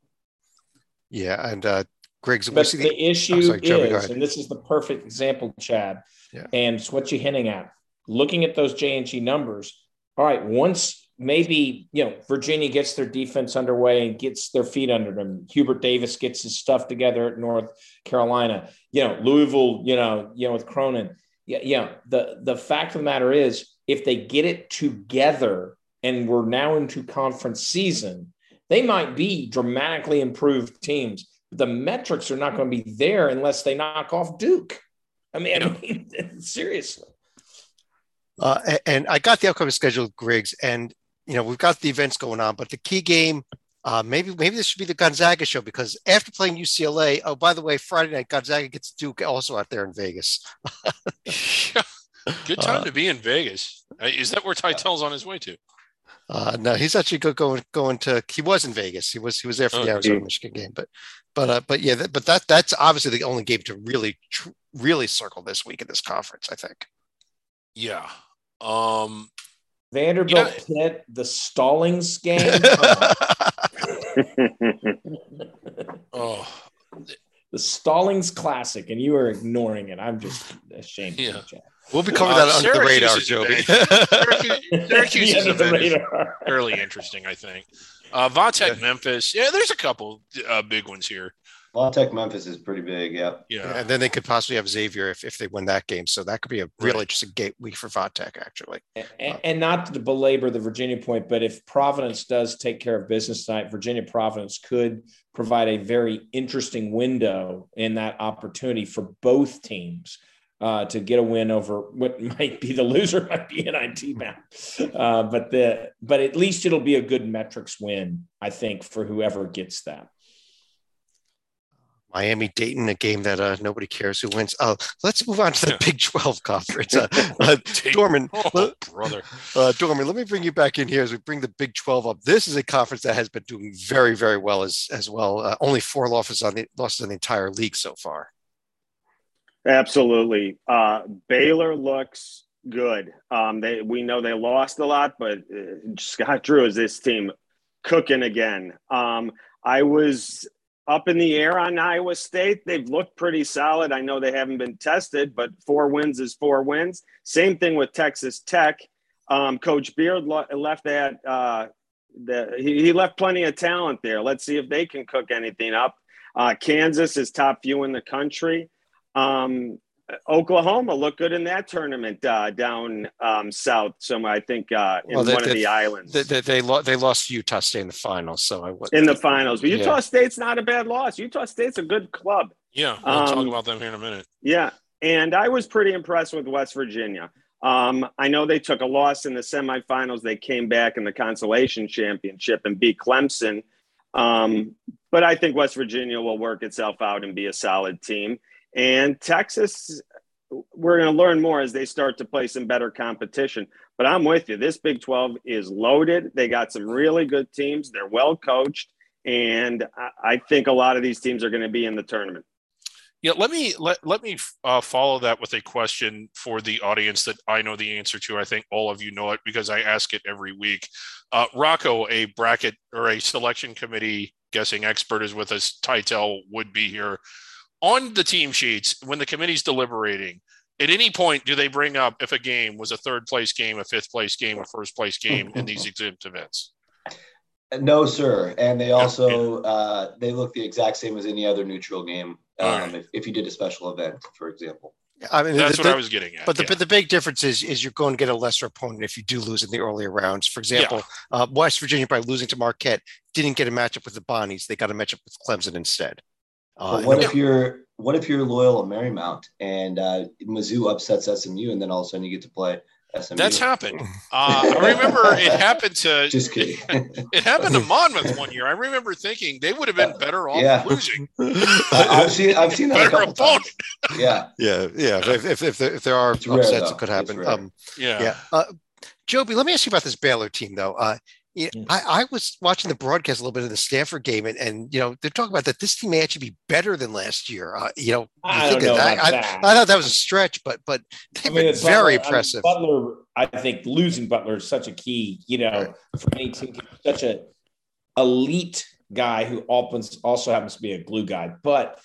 Yeah, and uh, Griggs. But the, the issue sorry, Joby, is, and this is the perfect example, Chad, yeah. and it's what you're hinting at. Looking at those J and G numbers, all right, once maybe, you know, Virginia gets their defense underway and gets their feet under them, Hubert Davis gets his stuff together at North Carolina, you know, Louisville, you know, you know, with Cronin. Yeah, yeah. The, the fact of the matter is, if they get it together and we're now into conference season, they might be dramatically improved teams. But the metrics are not going to be there unless they knock off Duke. I mean, I mean seriously. Uh, and, and I got the upcoming schedule, Griggs, and you know we've got the events going on. But the key game, uh, maybe maybe this should be the Gonzaga show, because after playing U C L A, oh by the way, Friday night Gonzaga gets Duke also out there in Vegas. Good time uh, to be in Vegas. Is that where Tytel's on his way to? Uh, no, he's actually go, going going to. He was in Vegas. He was he was there for the oh, Arizona Michigan game. But but uh, but yeah, that, but that that's obviously the only game to really tr- really circle this week in this conference, I think. Yeah. Um, Vanderbilt yeah. Pitt, the Stallings game. oh, the Stallings Classic, and you are ignoring it. I'm just ashamed. Yeah. Of you, We'll be covering Uh, that under the radar, Syracuse is Joby. Syracuse, Syracuse's Yeah, the event is radar. fairly interesting, I think. Uh, Vatek, Yeah. Memphis. Yeah, there's a couple uh, big ones here. Vautech Memphis is pretty big. Yeah. Yeah. And then they could possibly have Xavier if, if they win that game. So that could be a real Right. interesting gate week for Vatek, actually. And, and not to belabor the Virginia point, but if Providence does take care of business tonight, Virginia Providence could provide a very interesting window in that opportunity for both teams uh, to get a win over what might be the loser, might be N I T bound. Uh, but the but at least it'll be a good metrics win, I think, for whoever gets that. Miami Dayton, a game that uh, nobody cares who wins. Oh, let's move on to the Big twelve conference. Uh, uh, Dorman, Oh, let- brother. uh, Dorman, let me bring you back in here as we bring the Big twelve up. This is a conference that has been doing very, very well as as well. Uh, only four losses on the losses in the entire league so far. Absolutely. Uh, Baylor looks good. Um, they we know they lost a lot, but uh, Scott Drew is this team cooking again. Um, I was up in the air on Iowa State. They've looked pretty solid. I know they haven't been tested, but four wins is four wins. Same thing with Texas Tech. Um, Coach Beard lo- left that. Uh, the, he, he left plenty of talent there. Let's see if they can cook anything up. Uh, Kansas is top few in the country. Um, Oklahoma looked good in that tournament uh, down um, south. So I think uh, in Well, they- one they- of the islands. They they, they, lo- they lost to Utah State in the finals, so I would in the finals. But Utah Yeah. State's not a bad loss. Utah State's a good club. Yeah, we'll Um, talk about them here in a minute. Yeah. And I was pretty impressed with West Virginia. Um, I know they took a loss in the semifinals. They came back in the consolation championship and beat Clemson. Um, but I think West Virginia will work itself out and be a solid team. And Texas, we're going to learn more as they start to play some better competition. But I'm with you. This Big twelve is loaded. They got some really good teams. They're well coached. And I, I think a lot of these teams are going to be in the tournament. Yeah, let me let, let me uh, follow that with a question for the audience that I know the answer to. I think all of you know it because I ask it every week. Uh, Rocco, a bracket or a selection committee guessing expert, is with us. Tytel would be here. On the team sheets, when the committee's deliberating, at any point do they bring up if a game was a third place game, a fifth place game, a first place game in these exempt events? No, sir. And they also uh, they look the exact same as any other neutral game. Um, All right. if, if you did a special event, for example. I mean, That's the, what the- I was getting at. But the, yeah. but the big difference is is you're going to get a lesser opponent if you do lose in the earlier rounds. For example, uh, West Virginia, by losing to Marquette, didn't get a matchup with the Bonnies. They got a matchup with Clemson instead. Uh, But what and- if you're what if you're loyal to Marymount and uh, Mizzou upsets S M U and then all of a sudden you get to play S M U? That's happened. Uh, I remember it happened to Just kidding. it happened to Monmouth one year. I remember thinking they would have been better off Yeah. losing. I- I've seen I've seen that a Better couple opponent. times. Yeah, yeah, yeah. If, if, if, there, if there are It's rare, upsets, though. it could It's happen. rare. Um, Yeah. yeah. Uh, Joby, let me ask you about this Baylor team, though. Uh, you know, Mm. I, I was watching the broadcast a little bit of the Stanford game, and, and you know they're talking about that this team may actually be better than last year. Uh, you know, you I think don't of know that? about I, that. I thought that was a stretch, but but they've been it's very Butler- I mean, impressive. Butler, I think losing Butler is such a key, you know, for any team. Such a elite guy who opens, also happens to be a glue guy. But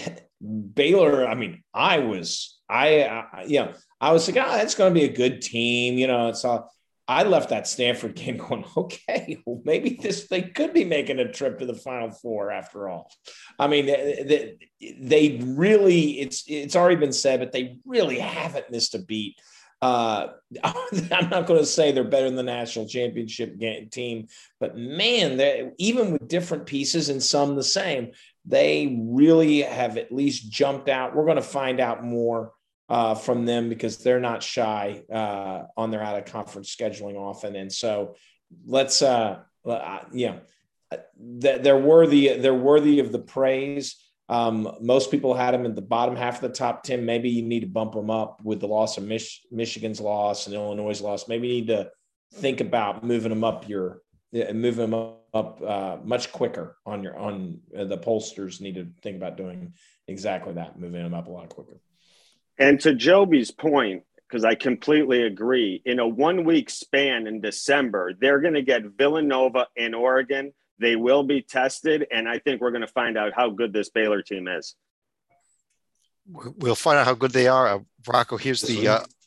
Baylor, I mean, I was, I, I you know, I was like, oh, it's going to be a good team. You know, it's all. I left that Stanford game going, okay, well, maybe this they could be making a trip to the Final Four after all. I mean, they, they really, it's it's already been said, but they really haven't missed a beat. Uh, I'm not going to say they're better than the national championship game, team, but man, they even with different pieces and some the same, they really have at least jumped out. We're going to find out more Uh, from them because they're not shy uh, on their out of conference scheduling often. And so let's, uh, uh, you know, they're worthy, they're worthy of the praise. Um, most people had them in the bottom half of the top ten. Maybe you need to bump them up with the loss of Mich- Michigan's loss and Illinois' loss. Maybe you need to think about moving them up your, moving them up uh, much quicker on your, on uh, the pollsters need to think about doing exactly that, moving them up a lot quicker. And to Joby's point, because I completely agree, in a one-week span in December, they're going to get Villanova and Oregon. They will be tested, and I think we're going to find out how good this Baylor team is. We'll find out how good they are. Uh, Rocco, here's the uh,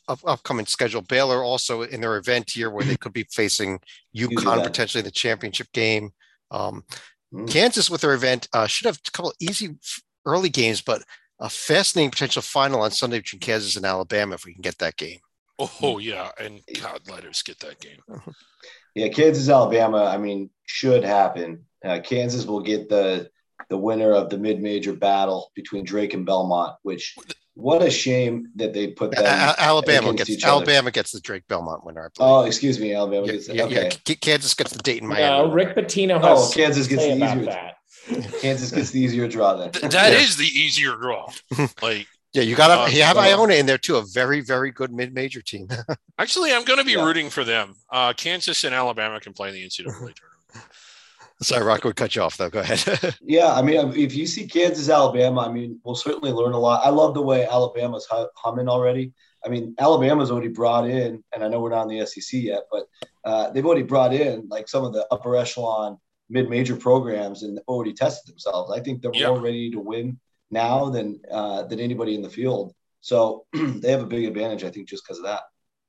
up, upcoming schedule. Baylor also in their event here where they could be facing UConn potentially in the championship game. Um, mm. Kansas with their event uh, should have a couple of easy early games, but a fascinating potential final on Sunday between Kansas and Alabama if we can get that game. Oh, yeah. And God, let us get that game. Yeah, Kansas, Alabama, I mean, should happen. Uh, Kansas will get the the winner of the mid-major battle between Drake and Belmont, which what a shame that they put them uh, Alabama gets Alabama gets the Drake Belmont winner. Oh, excuse me, Alabama yeah, gets yeah, okay. Yeah. Kansas gets the Dayton Miami. No, Rick Pitino has oh, Kansas gets the easier that. Kansas gets the easier draw then. Th- that yeah. is the easier draw. Like yeah, you got to uh, you have well, Iona in there too, a very very good mid-major team. Actually, I'm going to be yeah. rooting for them. Uh, Kansas and Alabama can play in the N C double A tournament. Sorry, Rocco, would cut you off though. Go ahead. yeah, I mean, if you see Kansas, Alabama, I mean, we'll certainly learn a lot. I love the way Alabama's humming already. I mean, Alabama's already brought in, and I know we're not in the S E C yet, but uh, they've already brought in like some of the upper echelon mid-major programs and already tested themselves. I think they're yeah. more ready to win now than uh, than anybody in the field. So they have a big advantage, I think, just because of that.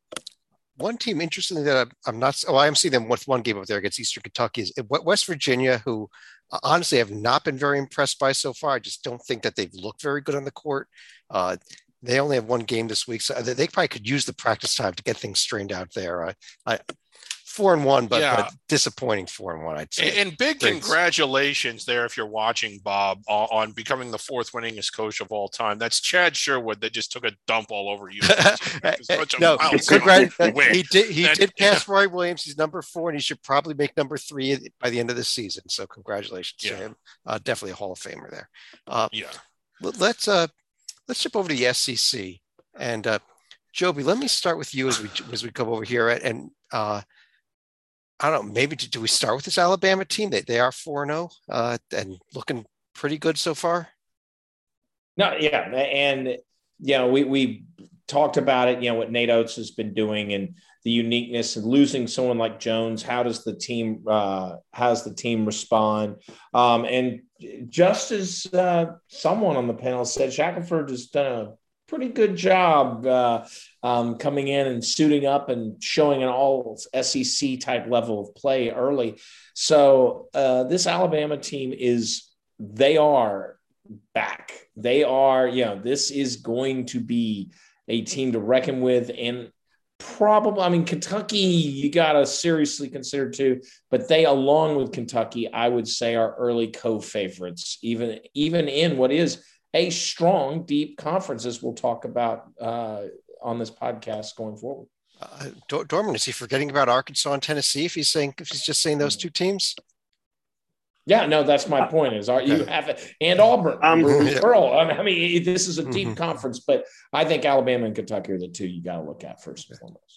One team, interestingly, that I'm not – oh, I am seeing them with one game up there against Eastern Kentucky is West Virginia, who uh, honestly have not been very impressed by so far. I just don't think that they've looked very good on the court. Uh, they only have one game this week, so they, they probably could use the practice time to get things straightened out there. I, I Four and one, but, yeah. but disappointing four and one, I'd say. And, and big Thanks. congratulations there if you're watching, Bob, on, on becoming the fourth winningest coach of all time. That's Chad Sherwood that just took a dump all over you. no, congrats. He did. He that, did pass yeah. Roy Williams. He's number four, and he should probably make number three by the end of the season. So congratulations yeah. to him. Uh, definitely a Hall of Famer there. Uh, yeah. Let's uh, let's jump over to the S E C and uh, Joby. Let me start with you as we as we come over here and. Uh, I don't know, maybe do, do we start with this Alabama team? They they are four and oh uh, and looking pretty good so far. No, yeah. And, you know, we, we talked about it, you know, what Nate Oates has been doing and the uniqueness and losing someone like Jones. How does the team, uh, how does the team respond? Um, and just as uh, someone on the panel said, Shackelford has done a pretty good job uh, um, coming in and suiting up and showing an all S E C type level of play early. So uh, this Alabama team is, they are back. They are, you know, this is going to be a team to reckon with. And probably, I mean, Kentucky, you got to seriously consider too, but they, along with Kentucky, I would say are early co-favorites, even, even in what is a strong, deep conference, as we'll talk about uh, on this podcast going forward. Uh, Dorman, is he forgetting about Arkansas and Tennessee if he's saying if he's just saying those two teams? Yeah, no, that's my point. Is are you have and Auburn, um, yeah. Pearl? I mean, this is a deep mm-hmm. conference, but I think Alabama and Kentucky are the two you got to look at first and foremost.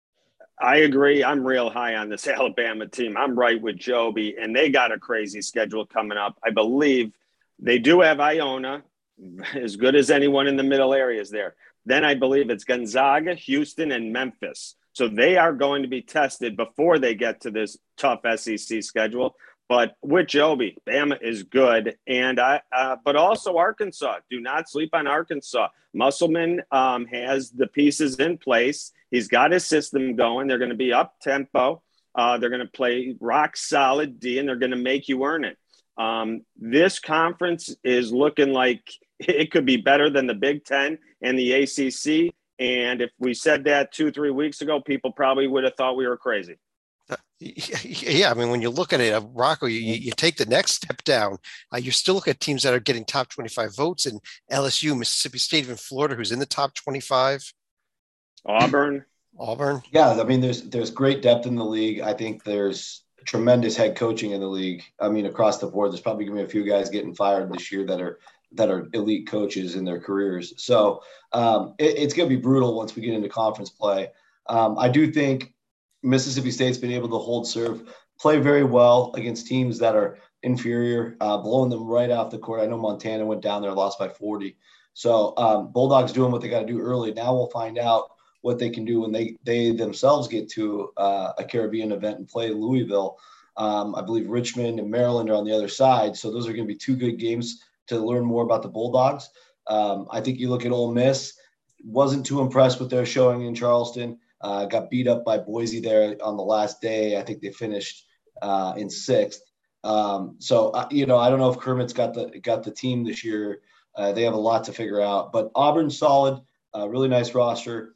I agree. I'm real high on this Alabama team. I'm right with Joby, and they got a crazy schedule coming up. I believe they do have Iona, as good as anyone in the middle areas there. Then I believe it's Gonzaga, Houston, and Memphis. So they are going to be tested before they get to this tough S E C schedule. But with Joby, Bama is good. And I, uh, but also Arkansas. Do not sleep on Arkansas. Musselman um, has the pieces in place. He's got his system going. They're going to be up tempo. Uh, they're going to play rock solid D, and they're going to make you earn it. Um, this conference is looking like it could be better than the Big Ten and the A C C. And if we said that two, three weeks ago, people probably would have thought we were crazy. Uh, yeah, I mean, when you look at it, uh, Rocco, you, you take the next step down. Uh, you're still looking at teams that are getting top twenty-five votes in L S U, Mississippi State, even Florida, who's in the top twenty-five. Auburn. Auburn. Yeah, I mean, there's there's great depth in the league. I think there's tremendous head coaching in the league. I mean, across the board, there's probably going to be a few guys getting fired this year that are that are elite coaches in their careers. So um, it, it's going to be brutal once we get into conference play. Um, I do think Mississippi State's been able to hold serve, play very well against teams that are inferior, uh, blowing them right off the court. I know Montana went down there, lost by forty. So um, Bulldogs doing what they got to do early. Now we'll find out what they can do when they, they themselves get to uh, a Caribbean event and play Louisville. Um, I believe Richmond and Maryland are on the other side. So those are going to be two good games to learn more about the Bulldogs. Um, I think you look at Ole Miss, wasn't too impressed with their showing in Charleston. Uh, got beat up by Boise there on the last day. I think they finished uh, in sixth. Um, so uh, you know, I don't know if Kermit's got the got the team this year. Uh, they have a lot to figure out. But Auburn's solid, uh, really nice roster,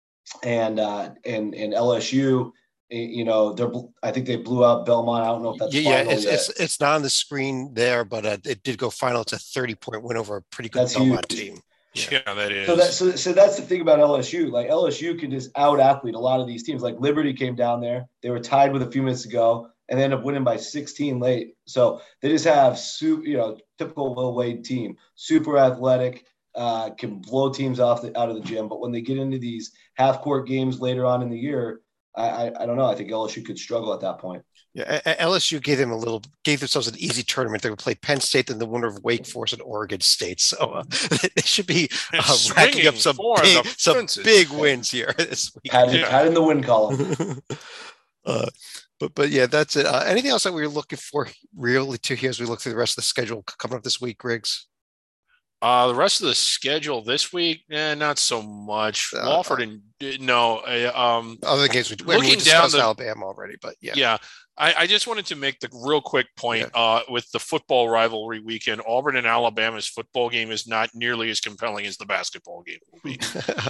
and uh, and and L S U. You know, they're. I think they blew out Belmont. I don't know if that's yeah. final It's, yet. it's it's not on the screen there, but uh, it did go final. It's a thirty point win over a pretty good That's Belmont huge. team. Yeah, yeah that is. So that so, so that's the thing about L S U. Like L S U can just out athlete a lot of these teams. Like Liberty came down there. They were tied with a few minutes to go and they ended up winning by sixteen late. So they just have su- you know, typical Will Wade team, super athletic, uh, can blow teams off the, out of the gym. But when they get into these half court games later on in the year, I, I I don't know. I think L S U could struggle at that point. Yeah, L S U gave them a little, gave themselves an easy tournament. They would play Penn State and the winner of Wake Forest and Oregon State. So uh, they should be uh, racking up some big, some big wins here this week. Had, yeah. had in the win column. uh, but but yeah, that's it. Uh, anything else that we were looking for really to here as we look through the rest of the schedule coming up this week, Griggs? Uh, the rest of the schedule this week, eh, not so much. Uh, Wofford and no, uh, um, other games we, I mean, we discussed down the, Alabama already, but yeah, yeah. I, I just wanted to make the real quick point yeah. uh, with the football rivalry weekend. Auburn and Alabama's football game is not nearly as compelling as the basketball game will be.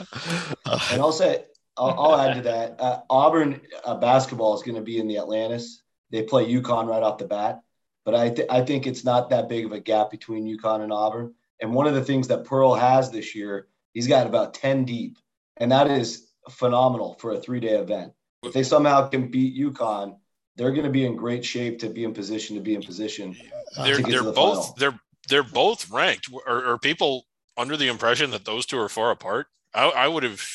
And I'll say, I'll, I'll add to that. Uh, Auburn uh, basketball is going to be in the Atlantis. They play UConn right off the bat, but I th- I think it's not that big of a gap between UConn and Auburn. And one of the things that Pearl has this year, he's got about ten deep, and that is phenomenal for a three-day event. If they somehow can beat UConn, they're going to be in great shape to be in position to be in position. Uh, they're they're the both final. they're they're both ranked. Are, are people under the impression that those two are far apart? I, I would have.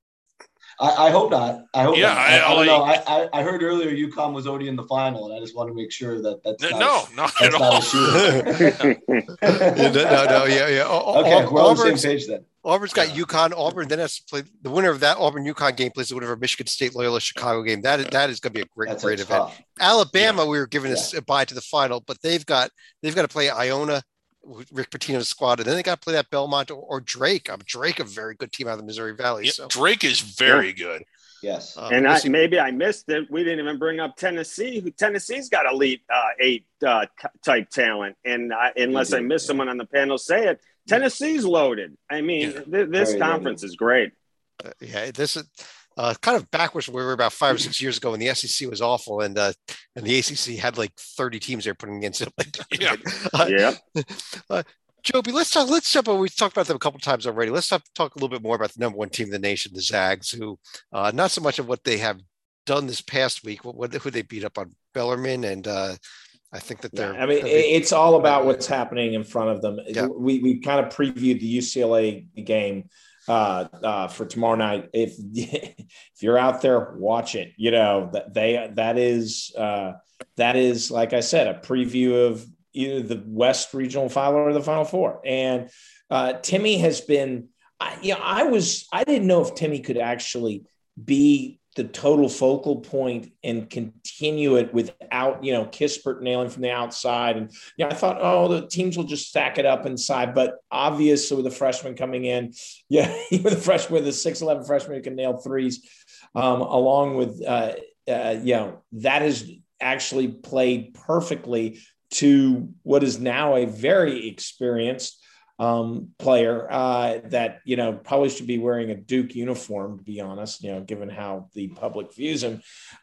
I, I hope not. I hope yeah, not. I, I, I don't like, know. I, I heard earlier UConn was already in the final, and I just want to make sure that that's not no, a, not that's at not all. a shooter. no, no, no, yeah, yeah. O- okay, o- we're on the Auburn's, same page then. Auburn's got Yeah. UConn. Auburn then has to play the winner of that Auburn UConn game plays the winner of Michigan State Loyola Chicago game. That is that is going to be a great, That's great a event. tough. Alabama, Yeah. we were given Yeah. a bye to the final, but they've got they've got to play Iona, Rick Pitino's squad, and then they got to play that Belmont or, or Drake. Um, Drake, a very good team out of the Missouri Valley. Yeah, So Drake is very Yeah. good. Yes. um, And we'll I, see. maybe I missed it. We didn't even bring up Tennessee. Who Tennessee's got elite uh, eight uh, t- type talent, and I, unless do, I missed yeah. someone on the panel say it, Tennessee's loaded. I mean, Yeah. th- this Very conference loaded. is great. Uh, yeah, this is uh, kind of backwards from where we were about five or six years ago when the S E C was awful and uh, and the A C C had like thirty teams they're putting against it. Yeah. Uh, Yeah. uh, Joby, let's talk. Let's jump on. We've talked about them a couple of times already. Let's talk, talk a little bit more about the number one team in the nation, the Zags, who uh, not so much of what they have done this past week. What, what who they beat up on Bellarmine, and uh, I think that they're. Yeah, I mean, they, it's all about what's happening in front of them. Yeah. We we kind of previewed the U C L A game uh, uh, for tomorrow night. If if you're out there, watch it. You know that they that is uh, that is like I said, a preview of either the West Regional Final or the Final Four. And uh, Timmy has been. I, you know, I was I didn't know if Timmy could actually be the total focal point and continue it without, you know, Kispert nailing from the outside. And, yeah, I thought, oh, the teams will just stack it up inside. But obviously with the freshman coming in, yeah, with the freshman, with the six eleven freshman who can nail threes, um, along with, uh, uh, you know, that is actually played perfectly to what is now a very experienced um, player uh, that, you know, probably should be wearing a Duke uniform, to be honest, you know, given how the public views him.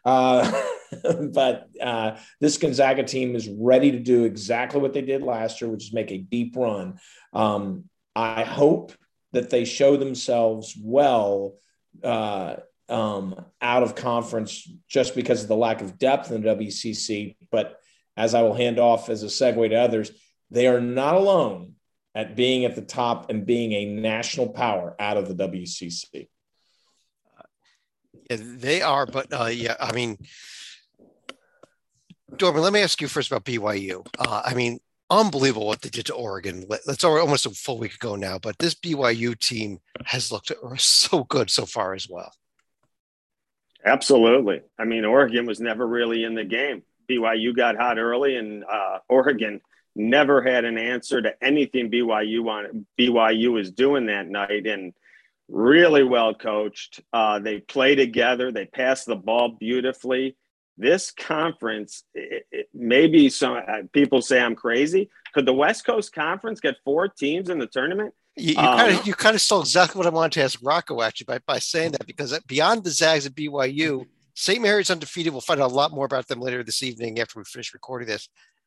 Uh, but uh, this Gonzaga team is ready to do exactly what they did last year, which is make a deep run. Um, I hope that they show themselves well uh, um, out of conference just because of the lack of depth in the W C C. But as I will hand off as a segue to others, they are not alone at being at the top and being a national power out of the W C C. Yeah, they are, but uh, yeah, I mean, Dorman, let me ask you first about B Y U. Uh, I mean, unbelievable what they did to Oregon. That's almost a full week ago now, but this B Y U team has looked so good so far as well. Absolutely. I mean, Oregon was never really in the game. B Y U got hot early, and uh, Oregon never had an answer to anything B Y U wanted, B Y U was doing that night. And really well coached. Uh, they play together. They pass the ball beautifully. This conference, it, it, maybe some uh, people say I'm crazy. Could the West Coast Conference get four teams in the tournament? You, you Um, kind of you kind of stole exactly what I wanted to ask Rocco actually by, by saying that, because beyond the Zags at B Y U, Saint Mary's undefeated. We'll find out a lot more about them later this evening after we finish recording this.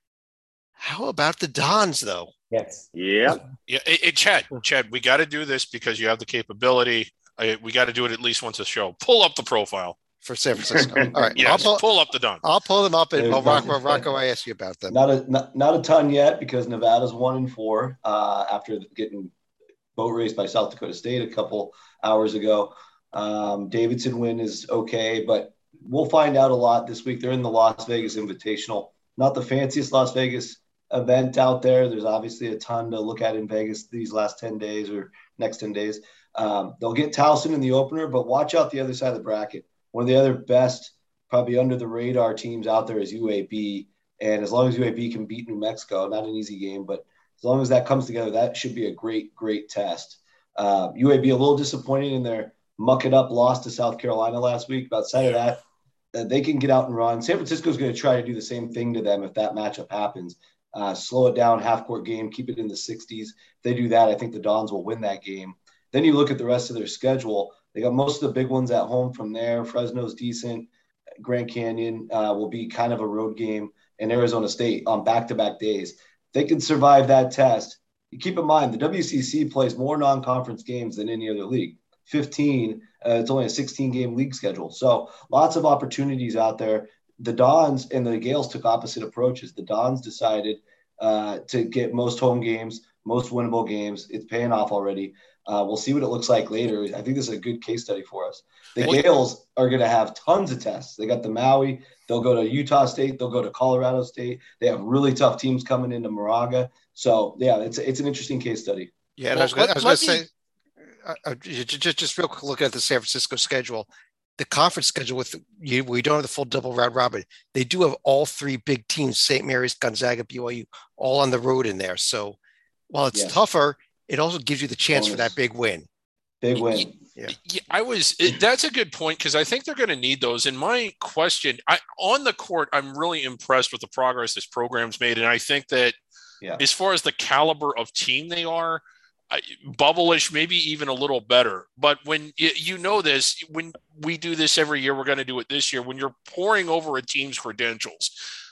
How about the Dons, though? Yes. Yeah. Yeah. It, it, Chad, Chad, we got to do this because you have the capability. I, we got to do it at least once a show. Pull up the profile for San Francisco. All right. Yes, I'll pull, pull up the Dons. I'll pull them up, and There's well, Rocco, nothing. Rocco, I ask you about them. Not a not, not a ton yet, because Nevada's one and four uh, after getting boat raced by South Dakota State a couple hours ago. Um, Davidson win is okay, but we'll find out a lot this week. They're in the Las Vegas Invitational, not the fanciest Las Vegas event out there. There's obviously a ton to look at in Vegas these last ten days or next ten days. Um, they'll get Towson in the opener, but watch out the other side of the bracket. One of the other best, probably under the radar teams out there is U A B. And as long as U A B can beat New Mexico, not an easy game, but as long as that comes together, that should be a great, great test. Uh, U A B a little disappointed in their muck it up loss to South Carolina last week. But outside of that, uh, they can get out and run. San Francisco's going to try to do the same thing to them if that matchup happens. Uh, slow it down, half-court game, keep it in the sixties. If they do that, I think the Dons will win that game. Then you look at the rest of their schedule. They got most of the big ones at home from there. Fresno's decent. Grand Canyon uh, will be kind of a road game, and Arizona State on back-to-back days. If they can survive that test, you keep in mind the W C C plays more non-conference games than any other league. fifteen, uh, it's only a sixteen-game league schedule. So lots of opportunities out there. The Dons and the Gales took opposite approaches. The Dons decided uh, to get most home games, most winnable games. It's paying off already. Uh, we'll see what it looks like later. I think this is a good case study for us. The Gales are going to have tons of tests. They got the Maui. They'll go to Utah State. They'll go to Colorado State. They have really tough teams coming into Moraga. So, yeah, it's it's an interesting case study. Yeah, and Well, I was, gonna- let- I was let going to me- say, uh, uh, just, just real quick look at the San Francisco schedule. The conference schedule with you, we don't have the full double round robin. They do have all three big teams, Saint Mary's, Gonzaga, B Y U, all on the road in there. So while it's Yes. tougher, it also gives you the chance for Bonus. that big win. Big win. Yeah. Yeah, I was. It, that's a good point because I think they're going to need those. And my question, I, on the court, I'm really impressed with the progress this program's made, and I think that Yeah. as far as the caliber of team they are, I, bubble-ish, maybe even a little better. But when you, you know this, when we do this every year, we're going to do it this year. When you're pouring over a team's credentials,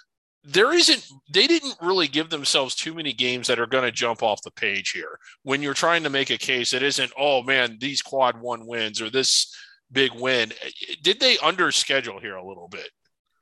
there isn't. They didn't really give themselves too many games that are going to jump off the page here. When you're trying to make a case, it isn't. Oh man, these quad one wins or this big win. Did they underschedule here a little bit?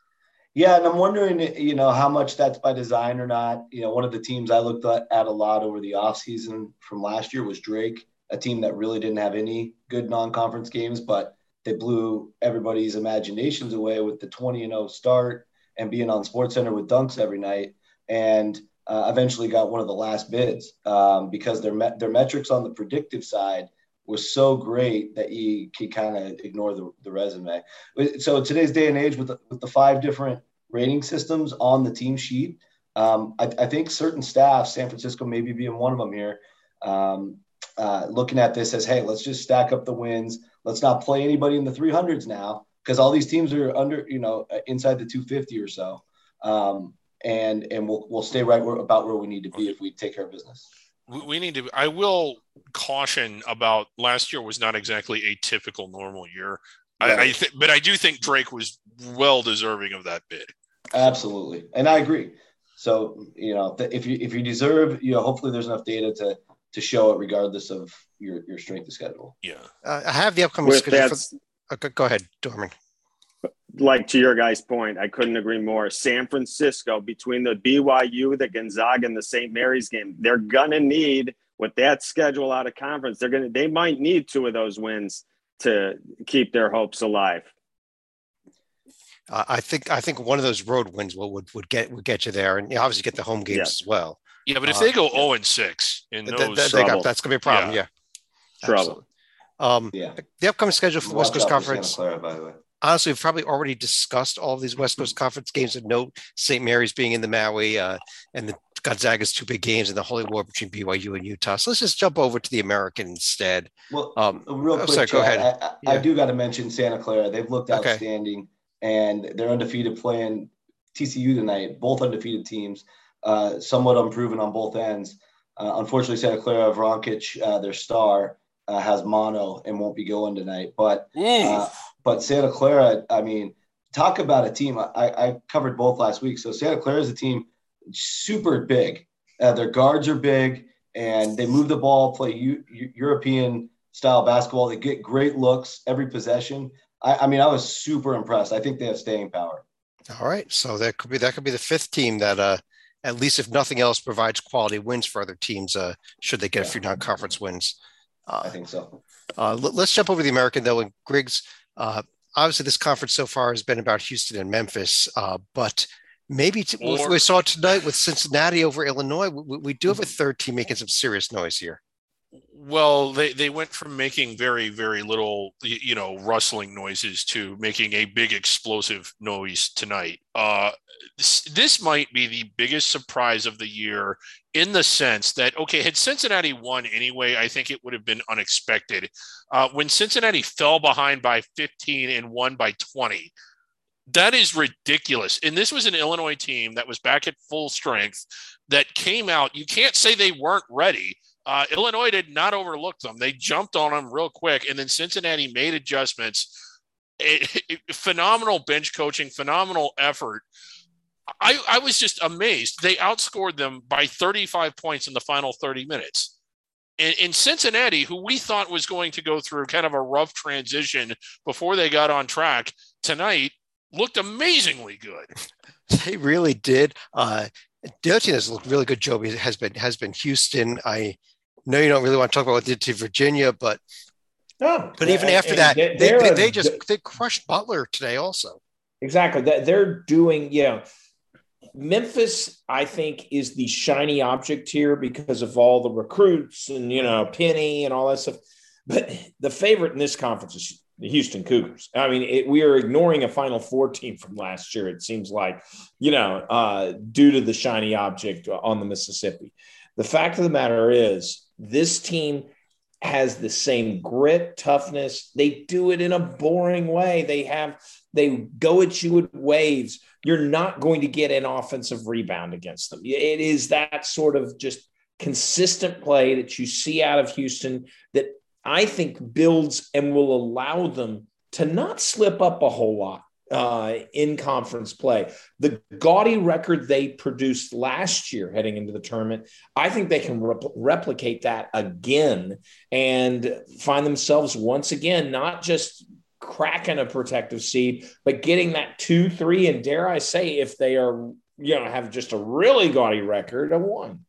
Yeah, and I'm wondering, you know, how much that's by design or not. You know, one of the teams I looked at a lot over the offseason from last year was Drake, a team that really didn't have any good non-conference games, but they blew everybody's imaginations away with the twenty and oh start and being on SportsCenter with dunks every night, and uh, eventually got one of the last bids um, because their me- their metrics on the predictive side was so great that you can kind of ignore the, the resume. So today's day and age with the, with the five different rating systems on the team sheet, um, I, I think certain staff, San Francisco maybe being one of them here, um, uh, looking at this as, hey, let's just stack up the wins. Let's not play anybody in the three hundreds now because all these teams are under, you know, inside the two fifty or so. Um, and and we'll, we'll stay right where, about where we need to be if we take care of business. We need to. I will caution about last year was not exactly a typical normal year. Right. I, I th- but I do think Drake was well deserving of that bid. Absolutely, and I agree. So you know, th- if you if you deserve, you know, hopefully there's enough data to to show it, regardless of your your strength of schedule. Yeah, Uh, I have the upcoming With schedule. that, For, okay, go ahead, Dorman. like to your guys' point, I couldn't agree more. San Francisco, between the B Y U, the Gonzaga, and the Saint Mary's game, they're gonna need with that schedule out of conference. They're gonna, they might need two of those wins to keep their hopes alive. Uh, I think I think one of those road wins will would, would get would get you there, and you obviously get the home games Yeah. as well. yeah. But if Uh, they go zero and six in Th- those, th- they got, trouble. that's going to be a problem. Yeah, Trouble. Absolutely. Um, Yeah, the upcoming schedule for the West Watch Coast out for Conference. Santa Clara, by the way. Honestly, we've probably already discussed all of these West Coast Conference games, and no Saint Mary's being in the Maui uh, and the Gonzaga's two big games and the holy war between B Y U and Utah. So let's just jump over to the American instead. Well, um, real quick, oh, sorry, go Chad, ahead. I, I, yeah. I do got to mention Santa Clara. They've looked Okay. outstanding, and they're undefeated playing T C U tonight. Both undefeated teams, uh, somewhat unproven on both ends. Uh, unfortunately, Santa Clara, Vrankic, uh, their star, uh, has mono and won't be going tonight. But uh, but Santa Clara, I mean, talk about a team. I, I covered both last week. So Santa Clara is a team super big. Uh, their guards are big, and they move the ball, play U- U- European-style basketball. They get great looks every possession. I, I mean, I was super impressed. I think they have staying power. All right, so that could be that could be the fifth team that, uh, at least if nothing else, provides quality wins for other teams. Uh, should they get yeah. a few non-conference wins? Uh, I think so. Uh, let, let's jump over to the American though. And Griggs, uh, obviously, this conference so far has been about Houston and Memphis, uh, but maybe t- or, we saw tonight with Cincinnati over Illinois. We, we do have a third team making some serious noise here. Well, they, they went from making very, very little, you know, rustling noises to making a big explosive noise tonight. Uh, this, this might be the biggest surprise of the year in the sense that, okay, had Cincinnati won anyway, I think it would have been unexpected. Uh, when Cincinnati fell behind by fifteen and won by twenty, that is ridiculous. And this was an Illinois team that was back at full strength that came out. You can't say they weren't ready. Uh, Illinois did not overlook them. They jumped on them real quick, and then Cincinnati made adjustments. It, it, phenomenal bench coaching, phenomenal effort. I, I was just amazed. They outscored them by thirty-five points in the final thirty minutes. And in Cincinnati, who we thought was going to go through kind of a rough transition before they got on track, tonight looked amazingly good. They really did. Uh, the other team that's looked really good, Joby, has been has been Houston. I know you don't really want to talk about what they did to Virginia, but no, but even and, after and that, they, they, a, they just they crushed Butler today also. Exactly. They're doing, you know, Memphis, I think, is the shiny object here because of all the recruits and, you know, Penny and all that stuff. But the favorite in this conference is the Houston Cougars. I mean, it, we are ignoring a Final Four team from last year, it seems like, you know, uh, due to the shiny object on the Mississippi. The fact of the matter is this team has the same grit, toughness. They do it in a boring way. They have they go at you with waves. You're not going to get an offensive rebound against them. It is that sort of just consistent play that you see out of Houston that I think builds and will allow them to not slip up a whole lot uh, in conference play. The gaudy record they produced last year heading into the tournament, I think they can rep- replicate that again and find themselves once again, not just cracking a protective seed, but getting that two, three, and dare I say, if they are, you know, have just a really gaudy record, a one.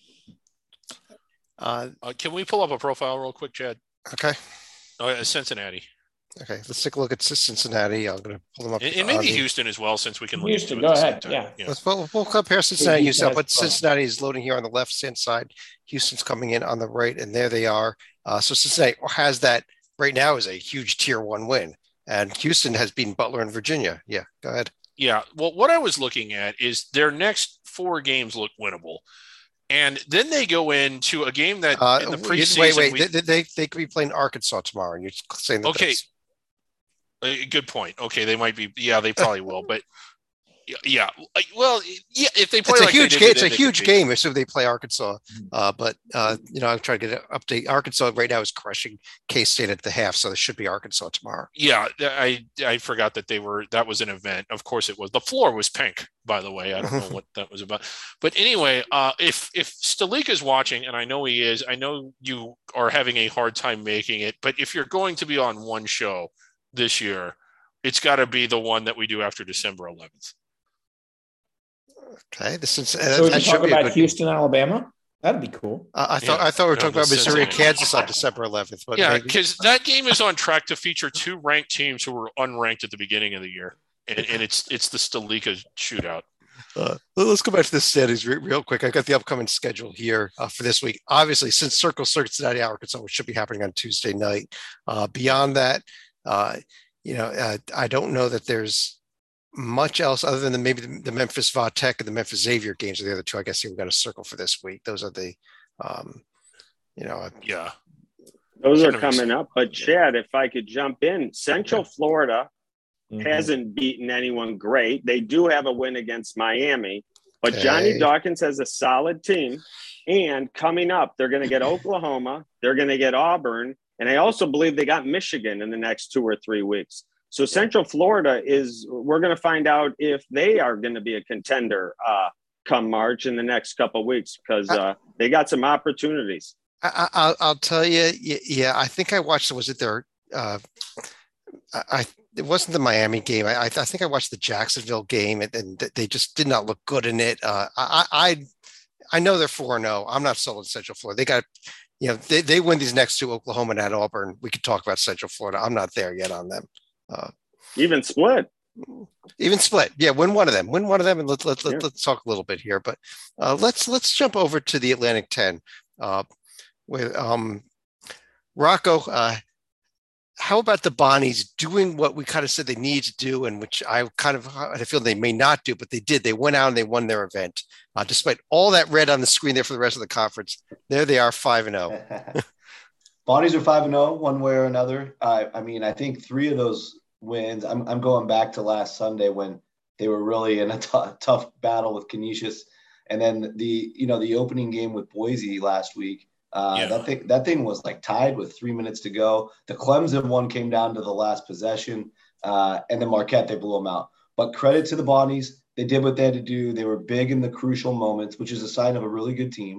Uh, uh, can we pull up a profile real quick, Chad? Okay. Uh, Cincinnati. Okay, let's take a look at Cincinnati. I'm going to pull them up. And, and maybe the... Houston as well, since we can look Houston, into go it ahead. Yeah. yeah. Let's, we'll, we'll compare Cincinnati and Houston, but Cincinnati is loading here on the left-hand side. Houston's coming in on the right, and there they are. Uh, so Cincinnati has that right now is a huge tier one win. And Houston has beaten Butler and Virginia. Yeah, go ahead. Yeah, well, what I was looking at is their next four games look winnable. And then they go into a game that uh, in the preseason. Wait, wait, we, they, they, they could be playing Arkansas tomorrow. And you're saying that okay. Good point. Okay, they might be. Yeah, they probably will. But yeah, well, yeah. If they play, it's like a huge did, game. It's a they huge game. So they play Arkansas. Uh, but uh, you know, I'm trying to get an update. Arkansas right now is crushing K-State at the half, so there should be Arkansas tomorrow. Yeah, I I forgot that they were. That was an event. Of course, it was. The floor was pink, by the way. I don't know what that was about. But anyway, uh, if if Stalika is watching, and I know he is, I know you are having a hard time making it. But if you're going to be on one show this year, it's got to be the one that we do after December eleventh. Okay, this is. Uh, so we talk about Houston, game. Alabama. That'd be cool. Uh, I thought yeah. I thought we were no, talking about Missouri and Kansas on December eleventh. But yeah, because that game is on track to feature two ranked teams who were unranked at the beginning of the year, and, and it's it's the Stalika shootout. Uh, let's go back to the standings re- real quick. I got the upcoming schedule here uh, for this week. Obviously, since Circle Cincinnati, Arkansas, which should be happening on Tuesday night. Uh, beyond that, uh, you know, uh, I don't know that there's much else other than the, maybe the, the Memphis Vautech and the Memphis Xavier games are the other two. I guess we've got a circle for this week. Those are the, um, you know, yeah, those are coming up. But Chad, if I could jump in, Central okay. Florida Mm-hmm. hasn't beaten anyone great. They do have a win against Miami, but okay. Johnny Dawkins has a solid team. And coming up, they're going to get Oklahoma, they're going to get Auburn, and I also believe they got Michigan in the next two or three weeks. So Central Florida is, we're going to find out if they are going to be a contender uh, come March in the next couple of weeks, because uh, they got some opportunities. I, I, I'll tell you, yeah, I think I watched, was it their, uh, I, it wasn't the Miami game. I, I think I watched the Jacksonville game, and, and they just did not look good in it. Uh, I, I, I know they're four and oh. I'm not sold on Central Florida. They got, you know, they, they win these next two, Oklahoma and at Auburn. We could talk about Central Florida. I'm not there yet on them. Uh, even split, even split. Yeah. Win one of them, win one of them. And let's, let's, yeah. let's talk a little bit here, but uh, let's, let's jump over to the Atlantic ten uh, with um, Rocco. Uh, How about the Bonnies doing what we kind of said they need to do, and which I kind of I feel they may not do, but they did. They went out and they won their event. Uh, despite all that red on the screen there for the rest of the conference, there they are, five and oh. Bonnies are five and oh, one way or another. Uh, I mean, I think three of those wins, I'm, I'm going back to last Sunday when they were really in a t- tough battle with Canisius. And then the, you know, the opening game with Boise last week. Uh, yeah. That thing, that thing was like tied with three minutes to go. The Clemson one came down to the last possession, uh, and then Marquette, they blew them out. But credit to the Bonnies. They did what they had to do. They were big in the crucial moments, which is a sign of a really good team.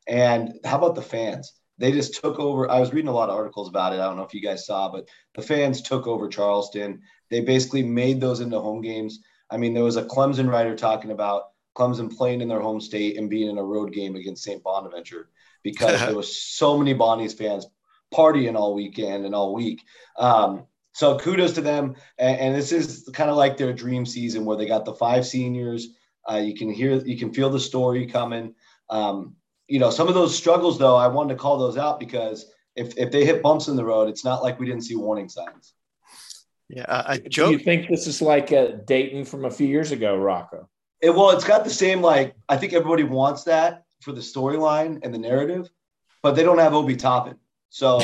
And how about the fans? They just took over. I was reading a lot of articles about it. I don't know if you guys saw, but the fans took over Charleston. They basically made those into home games. I mean, there was a Clemson writer talking about Clemson playing in their home state and being in a road game against Saint Bonaventure, because there was so many Bonnies fans partying all weekend and all week. Um, so kudos to them. And, and this is kind of like their dream season where they got the five seniors. Uh, you can hear, you can feel the story coming. Um, you know, some of those struggles, though, I wanted to call those out because if, if they hit bumps in the road, it's not like we didn't see warning signs. Yeah. Uh, Joe, do you think this is like a Dayton from a few years ago, Rocco? It, well, it's got the same, like, I think everybody wants that for the storyline and the narrative, but they don't have Obi Toppin. So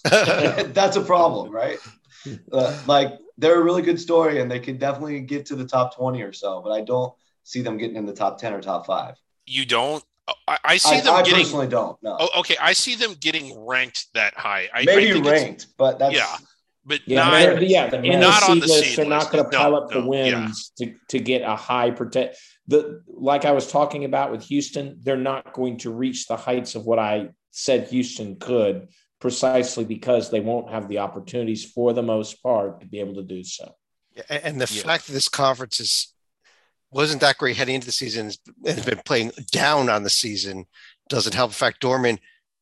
that's a problem, right? Uh, like, they're a really good story and they could definitely get to the top twenty or so, but I don't see them getting in the top ten or top five. You don't? I, I see I, them I getting. I personally don't. No. Oh, okay, I see them getting ranked that high. I, Maybe I ranked, but that's yeah, but yeah, not. they're, yeah, the not on the list, seed they're not list. going to pile No, up the no, wins yeah. to to get a high protect. The like I was talking about with Houston, they're not going to reach the heights of what I said Houston could, precisely because they won't have the opportunities for the most part to be able to do so. Yeah, and the yeah. fact that this conference is wasn't that great heading into the season and has been playing down on the season doesn't help. In fact, Dorman,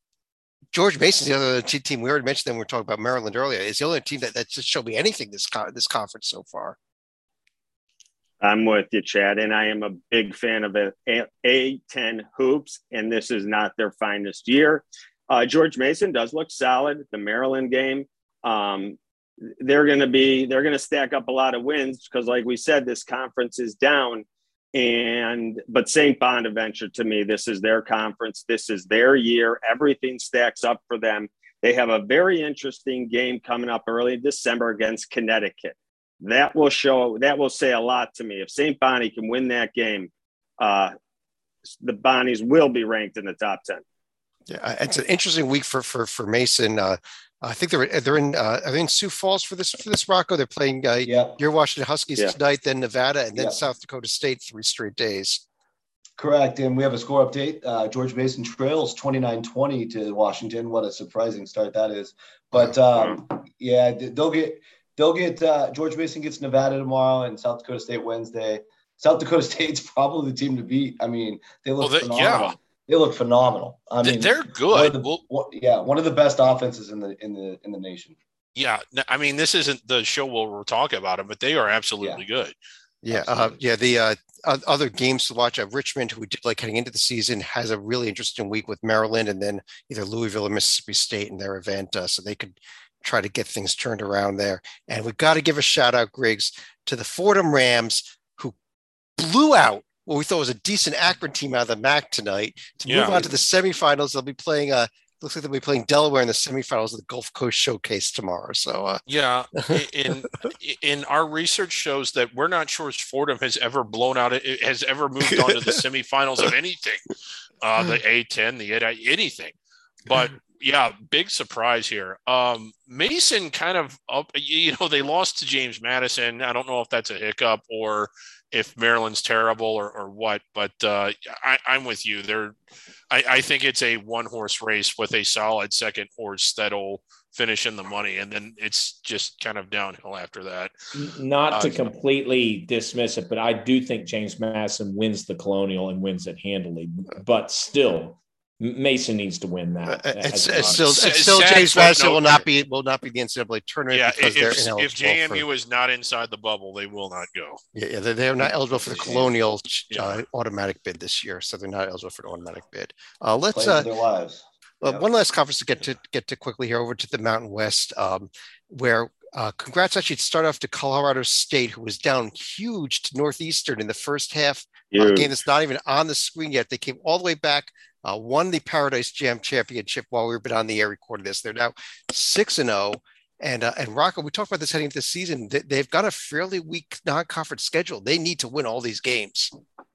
George Mason's the other team. We already mentioned them. We were talking about Maryland earlier. Is the only team that, that just showed me anything this con- this conference so far. I'm with you, Chad, and I am a big fan of A, A ten hoops, and this is not their finest year. Uh, George Mason does look solid. The Maryland game, um, they're going to be they're going to stack up a lot of wins because, like we said, this conference is down. And but Saint Bonaventure, to me, this is their conference. This is their year. Everything stacks up for them. They have a very interesting game coming up early in December against Connecticut. That will show. That will say a lot to me. If Saint Bonnie can win that game, uh, the Bonnies will be ranked in the top ten. Yeah, it's an interesting week for for for Mason. Uh, I think they're they're in uh, are they in Sioux Falls for this for this Rocco. They're playing uh, yep. your Washington Huskies yep. tonight, then Nevada, and then yep. South Dakota State three straight days. Correct, and we have a score update. Uh, George Mason trails twenty-nine twenty to Washington. What a surprising start that is! But um, yeah, they'll get they'll get uh, George Mason gets Nevada tomorrow and South Dakota State Wednesday. South Dakota State's probably the team to beat. I mean, they look well, they, phenomenal. Yeah. They look phenomenal. I mean, they're good. One the, well, one, yeah, one of the best offenses in the in the in the nation. Yeah, I mean, this isn't the show where we're talking about them, but they are absolutely yeah. good. Yeah, uh, yeah. The uh, other games to watch: uh, Richmond, who we did like heading into the season, has a really interesting week with Maryland, and then either Louisville or Mississippi State in their event, uh, so they could try to get things turned around there. And we've got to give a shout out, Griggs, to the Fordham Rams, who blew out what we thought was a decent Akron team out of the M A C tonight to Yeah. move on to the semifinals. They'll be playing a looks like they'll be playing Delaware in the semifinals of the Gulf Coast Showcase tomorrow. So uh, yeah, in in our research shows that we're not sure if Fordham has ever blown out, it has ever moved on to the semifinals of anything, uh, the A ten, the anything. But yeah, big surprise here. Um, Mason kind of up, you know, they lost to James Madison. I don't know if that's a hiccup or if Maryland's terrible or, or what, but uh, I, I'm with you. They're, I, I think it's a one horse race with a solid second horse that'll finish in the money. And then it's just kind of downhill after that. Not to Uh, completely dismiss it, but I do think James Madison wins the Colonial and wins it handily, but still Mason needs to win that. Uh, it's, as a- it's still, Sad- it's still sad James footnote Madison will not here. be will not be the N C double A tournament Yeah, because they're if, ineligible. if J M U for, is not inside the bubble, they will not go. yeah, yeah, they're, they're not eligible for the Colonial uh, Yeah. automatic bid this year, so they're not eligible for the automatic bid. Uh, let's Playing uh, for their lives. uh, Yeah. one last conference to get to get to quickly here over to the Mountain West, um, where uh, congrats actually to start off to Colorado State, who was down huge to Northeastern in the first half. Uh, a Huge. game that's not even on the screen yet. They came all the way back. Uh, won the Paradise Jam Championship while we've been on the air recording this. They're now six and zero. And uh, and Rocco, we talked about this heading into the season. They, they've got a fairly weak non-conference schedule. They need to win all these games.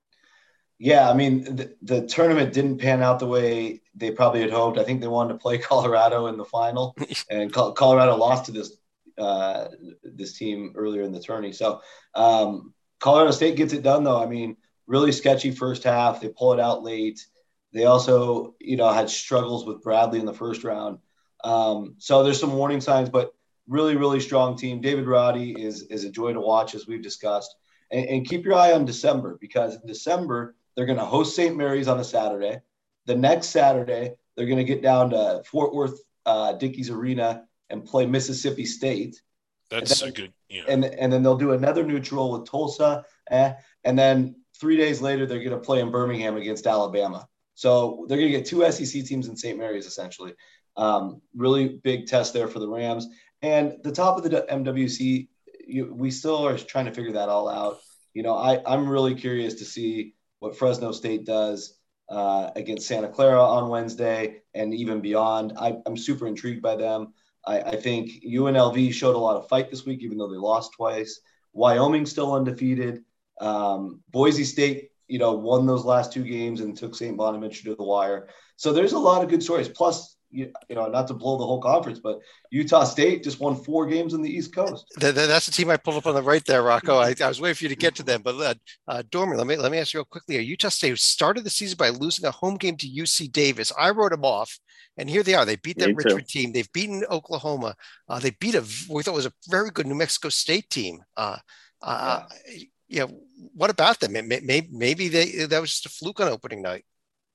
Yeah, I mean, the, the tournament didn't pan out the way they probably had hoped. I think they wanted to play Colorado in the final, and Col- Colorado lost to this uh, this team earlier in the tourney. So um, Colorado State gets it done, though. I mean, really sketchy first half. They pull it out late. They also, you know, had struggles with Bradley in the first round. Um, so there's some warning signs, but really, really strong team. David Roddy is is a joy to watch, as we've discussed. And, and keep your eye on December, because in December, they're going to host Saint Mary's on a Saturday. The next Saturday, they're going to get down to Fort Worth uh, Dickies Arena and play Mississippi State. That's then- a good, yeah. And, and then they'll do another neutral with Tulsa. Eh, and then three days later, they're going to play in Birmingham against Alabama. So they're going to get two S E C teams in Saint Mary's, essentially. Um, really big test there for the Rams. And the top of the M W C, you, we still are trying to figure that all out. You know, I, I'm really curious to see what Fresno State does uh, against Santa Clara on Wednesday and even beyond. I, I'm super intrigued by them. I, I think U N L V showed a lot of fight this week, even though they lost twice. Wyoming's still undefeated. Um, Boise State, you know, won those last two games and took Saint Bonaventure to the wire. So there's a lot of good stories. Plus, you, you know, not to blow the whole conference, but Utah State just won four games in the East Coast. That, that- that's the team I pulled up on the right there, Rocco. I, I was waiting for you to get to them, but uh, uh, Dormer, let me let me ask you real quickly. Utah State started the season by losing a home game to U C Davis. I wrote them off, and here they are. They beat that Me too. Richmond team. They've beaten Oklahoma. Uh, they beat a we thought was a very good New Mexico State team. Uh, uh, yeah. What about them? Maybe maybe they that was just a fluke on opening night.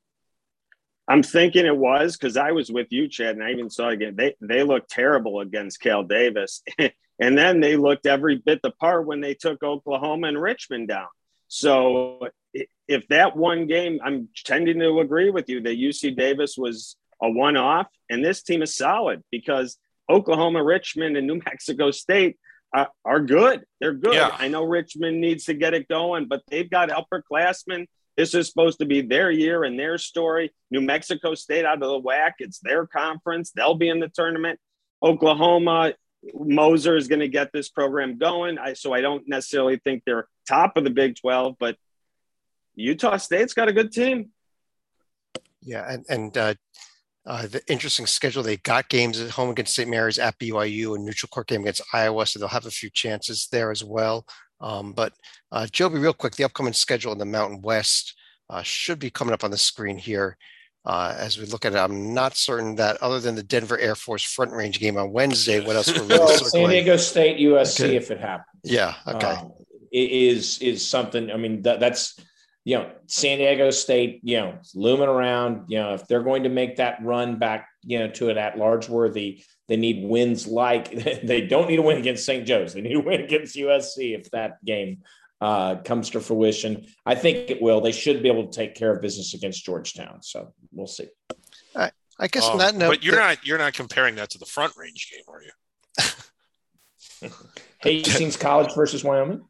I'm thinking it was, because I was with you, Chad, and I even saw again. They they looked terrible against Cal Davis, and then they looked every bit the part when they took Oklahoma and Richmond down. So if that one game, I'm tending to agree with you that U C Davis was a one-off, and this team is solid because Oklahoma, Richmond, and New Mexico State are, are good. They're good. Yeah. I know Richmond needs to get it going, but they've got upperclassmen. This is supposed to be their year and their story. New Mexico State out of the W A C. It's their conference. They'll be in the tournament. Oklahoma, Moser is going to get this program going. I, so I don't necessarily think they're top of the Big twelve, but Utah State's got a good team. Yeah, and and uh, uh, the interesting schedule. They got games at home against Saint Mary's, at B Y U, a neutral court game against Iowa, so they'll have a few chances there as well. Um, but uh, Joby, real quick, the upcoming schedule in the Mountain West uh, should be coming up on the screen here uh, as we look at it. I'm not certain that other than the Denver Air Force Front Range game on Wednesday, what else we're really Well, circling. San Diego State, U S C, Okay. if it happens. Yeah. Okay. Um, it is is something. I mean, that, that's you know, San Diego State, you know, looming around. You know, if they're going to make that run back, you know, to an at-large worthy, they need wins like they don't need to win against Saint Joe's. They need to win against U S C if that game uh, comes to fruition. I think it will. They should be able to take care of business against Georgetown. So we'll see. I guess on Um, that note, but you're the- not you're not comparing that to the Front Range game, are you? Hastings College versus Wyoming.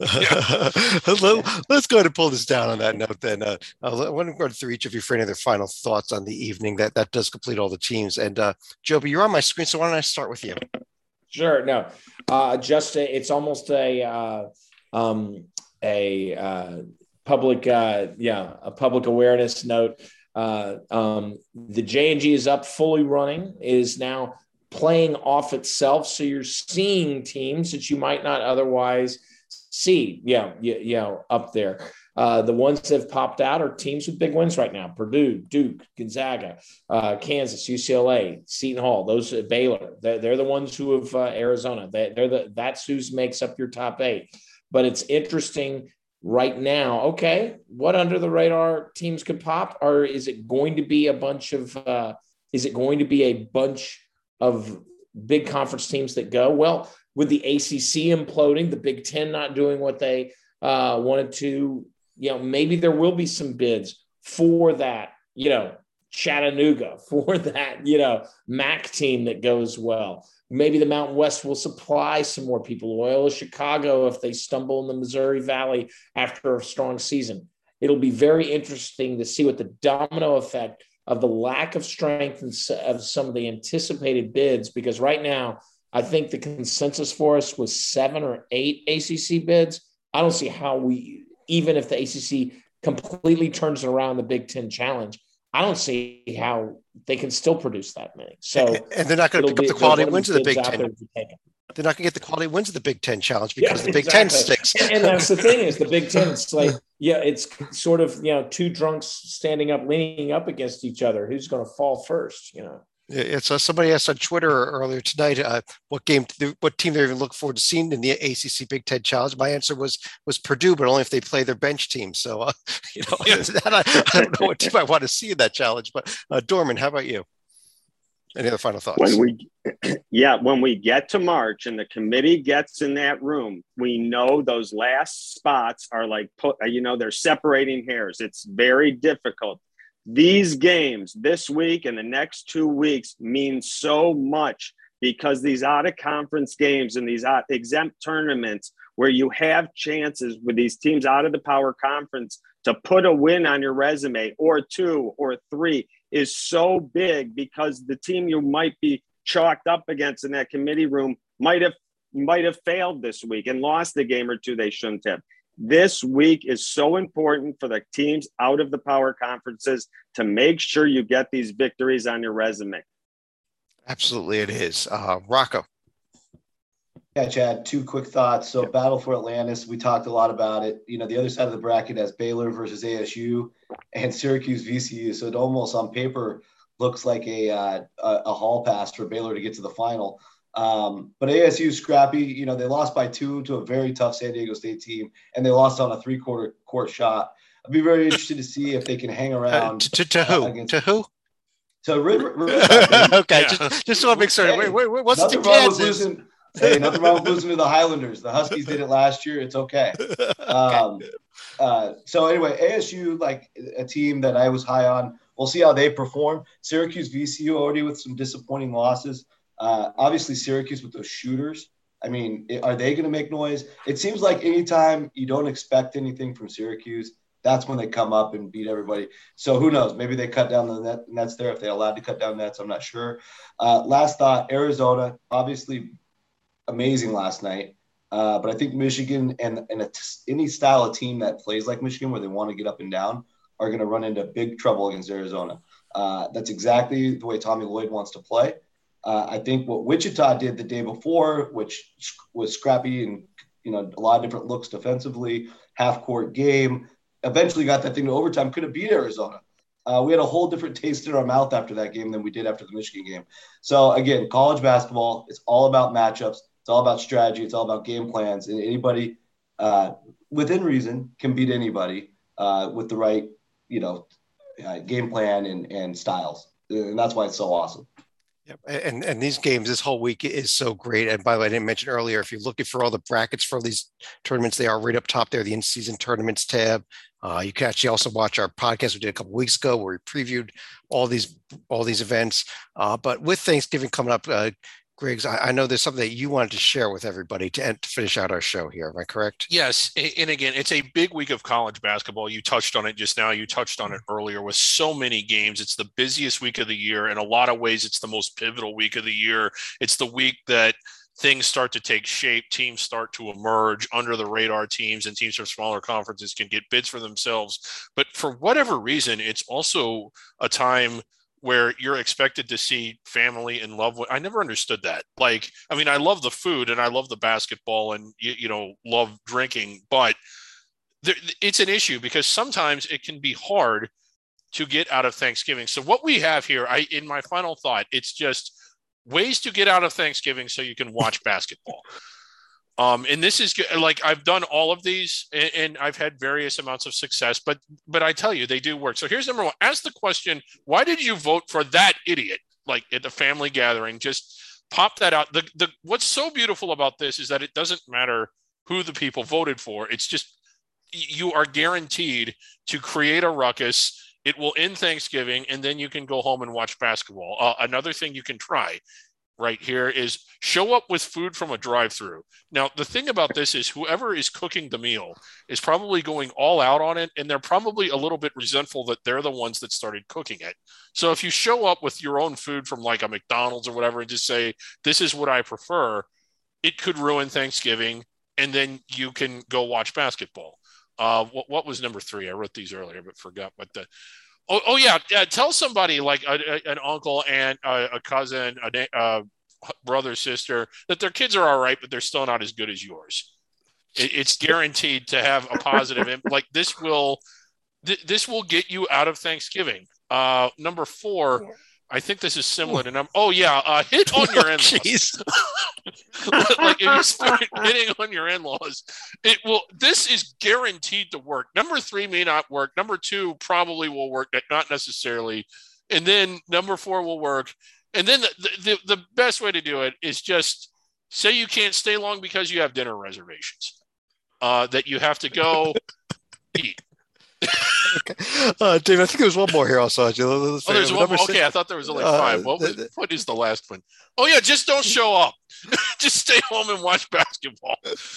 Let's go ahead and pull this down on that note then. Uh, I want to go through each of you for any other final thoughts on the evening. That that does complete all the teams. And uh, Joby, you're on my screen, so why don't I start with you? Sure. No, uh, just a, it's almost a uh, um, a uh, public uh, yeah a public awareness note. Uh, um, the J and G is up, fully running, is now playing off itself. So you're seeing teams that you might not otherwise see. Yeah, yeah, yeah, up there. Uh, the ones that have popped out are teams with big wins right now: Purdue, Duke, Gonzaga, uh, Kansas, U C L A, Seton Hall. Those uh, Baylor. They're, they're the ones who have uh, Arizona. They, they're the that's who makes up your top eight. But it's interesting right now. Okay, what under the radar teams could pop? Or is it going to be a bunch of? Uh, is it going to be a bunch of big conference teams that go? Well, with the A C C imploding, the Big Ten not doing what they uh, wanted to. You know, maybe there will be some bids for that, you know, Chattanooga, for that, you know, M A C team that goes well. Maybe the Mountain West will supply some more people. Loyola Chicago, if they stumble in the Missouri Valley after a strong season. It'll be very interesting to see what the domino effect of the lack of strength and of some of the anticipated bids, because right now, I think the consensus for us was seven or eight A C C bids. I don't see how we, even if the A C C completely turns around the Big Ten Challenge, I don't see how they can still produce that many. So, and they're not going to pick up the quality wins of the Big Ten. They're not going to get the quality wins of the Big Ten Challenge because yeah, the Big exactly. Ten sticks. And, and that's the thing is the Big Ten, it's like, yeah, it's sort of, you know, two drunks standing up, leaning up against each other. Who's going to fall first, you know? It's uh, somebody asked on Twitter earlier tonight uh, what game, what team they're even looking forward to seeing in the A C C Big Ten Challenge. My answer was was Purdue, but only if they play their bench team. So, uh, you know, yeah. that, I, I don't know what team I want to see in that challenge. But uh, Dorman, how about you? Any other final thoughts? When we, yeah, when we get to March and the committee gets in that room, we know those last spots are like, you know, they're separating hairs. It's very difficult. These games this week and the next two weeks mean so much because these out-of-conference games and these exempt tournaments where you have chances with these teams out of the power conference to put a win on your resume or two or three is so big because the team you might be chalked up against in that committee room might have might have failed this week and lost a game or two they shouldn't have. This week is so important for the teams out of the power conferences to make sure you get these victories on your resume. Absolutely, it is. Uh, Rocco. Yeah, Chad, two quick thoughts. So yep. Battle for Atlantis, we talked a lot about it. You know, the other side of the bracket has Baylor versus A S U and Syracuse V C U. So it almost on paper looks like a, uh, a, a hall pass for Baylor to get to the final. Um, but A S U scrappy, you know, they lost by two to a very tough San Diego State team, and they lost on a three-quarter court shot. I'd be very interested to see if they can hang around. Uh, to, to who? Against, to who? To River. Riverside, okay, yeah. just, just want to make sure. Hey, wait, wait, wait, what's nothing the wrong with losing? Hey, nothing wrong with losing to the Highlanders. The Huskies did it last year. It's okay. Um, uh, so anyway, A S U, like a team that I was high on. We'll see how they perform. Syracuse V C U already with some disappointing losses. Uh, obviously, Syracuse with those shooters. I mean, are they going to make noise? It seems like anytime you don't expect anything from Syracuse, that's when they come up and beat everybody. So who knows? Maybe they cut down the net, nets there. If they're allowed to cut down nets, I'm not sure. Uh, last thought, Arizona, obviously amazing last night. Uh, but I think Michigan and, and a, any style of team that plays like Michigan where they want to get up and down are going to run into big trouble against Arizona. Uh, that's exactly the way Tommy Lloyd wants to play. Uh, I think what Wichita did the day before, which was scrappy and, you know, a lot of different looks defensively, half-court game, eventually got that thing to overtime, could have beat Arizona. Uh, we had a whole different taste in our mouth after that game than we did after the Michigan game. So, again, college basketball, it's all about matchups. It's all about strategy. It's all about game plans. And anybody uh, within reason can beat anybody uh, with the right, you know, uh, game plan and, and styles. And that's why it's so awesome. And and these games, this whole week is so great. And by the way, I didn't mention earlier, if you're looking for all the brackets for all these tournaments, they are right up top there, the in-season tournaments tab. Uh, you can actually also watch our podcast we did a couple of weeks ago where we previewed all these all these events. Uh, but with Thanksgiving coming up, uh, Griggs, I, I know there's something that you wanted to share with everybody to, to finish out our show here. Am I correct? Yes. And again, it's a big week of college basketball. You touched on it just now. You touched on it earlier with so many games. It's the busiest week of the year. In a lot of ways, it's the most pivotal week of the year. It's the week that things start to take shape. Teams start to emerge. Under the radar teams and teams from smaller conferences can get bids for themselves. But for whatever reason, it's also a time where you're expected to see family and love. I never understood that. Like, I mean, I love the food and I love the basketball and, you, you know, love drinking, but there, it's an issue because sometimes it can be hard to get out of Thanksgiving. So what we have here, I, in my final thought, it's just ways to get out of Thanksgiving so you can watch basketball. Um, and this is like, I've done all of these and, and I've had various amounts of success, but, but I tell you, they do work. So here's number one, ask the question, why did you vote for that idiot? Like at the family gathering, just pop that out. The, the, what's so beautiful about this is that it doesn't matter who the people voted for. It's just, you are guaranteed to create a ruckus. It will end Thanksgiving and then you can go home and watch basketball. Uh, another thing you can try right here is show up with food from a drive-through. Now, the thing about this is whoever is cooking the meal is probably going all out on it, and they're probably a little bit resentful that they're the ones that started cooking it. So if you show up with your own food from like a McDonald's or whatever and just say, this is what I prefer, it could ruin Thanksgiving, and then you can go watch basketball. Uh, what, what was number three? I wrote these earlier, but forgot what the Oh, oh yeah. Uh, tell somebody like a, a, an uncle, aunt, uh, a cousin, a uh, brother, sister, that their kids are all right, but they're still not as good as yours. It, it's guaranteed to have a positive. Like this will, th- this will get you out of Thanksgiving. Uh, number four, I think this is similar to number. Oh yeah, uh, hit on your in-laws. Like if you start hitting on your in-laws, it will. This is guaranteed to work. Number three may not work. Number two probably will work, not necessarily. And then number four will work. And then the the, the best way to do it is just say you can't stay long because you have dinner reservations. Uh, that you have to go eat. Okay. Uh, Dave, I think there's one more here also. Let's oh, there's one more. Okay, I thought there was only five. What, was, what is the last one? Oh, yeah, just don't show up. Just stay home and watch basketball.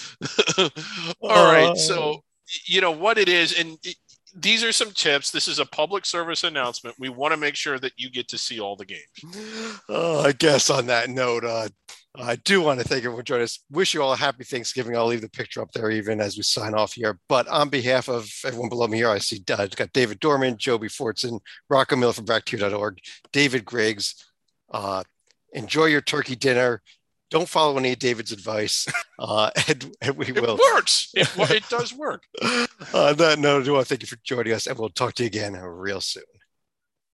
All right, so, you know, what it is, and it, these are some tips. This is a public service announcement. We want to make sure that you get to see all the games. Oh, I guess on that note, uh, I do want to thank everyone for joining us. Wish you all a happy Thanksgiving. I'll leave the picture up there even as we sign off here. But on behalf of everyone below me here, I see uh, got David Dorman, Joby Fortson, Rocco Miller from Bacteria dot org, David Griggs. Uh, enjoy your turkey dinner. Don't follow any of David's advice. Uh, and, and we it will. works. It, it does work. On that note, I do want to thank you for joining us, and we'll talk to you again real soon.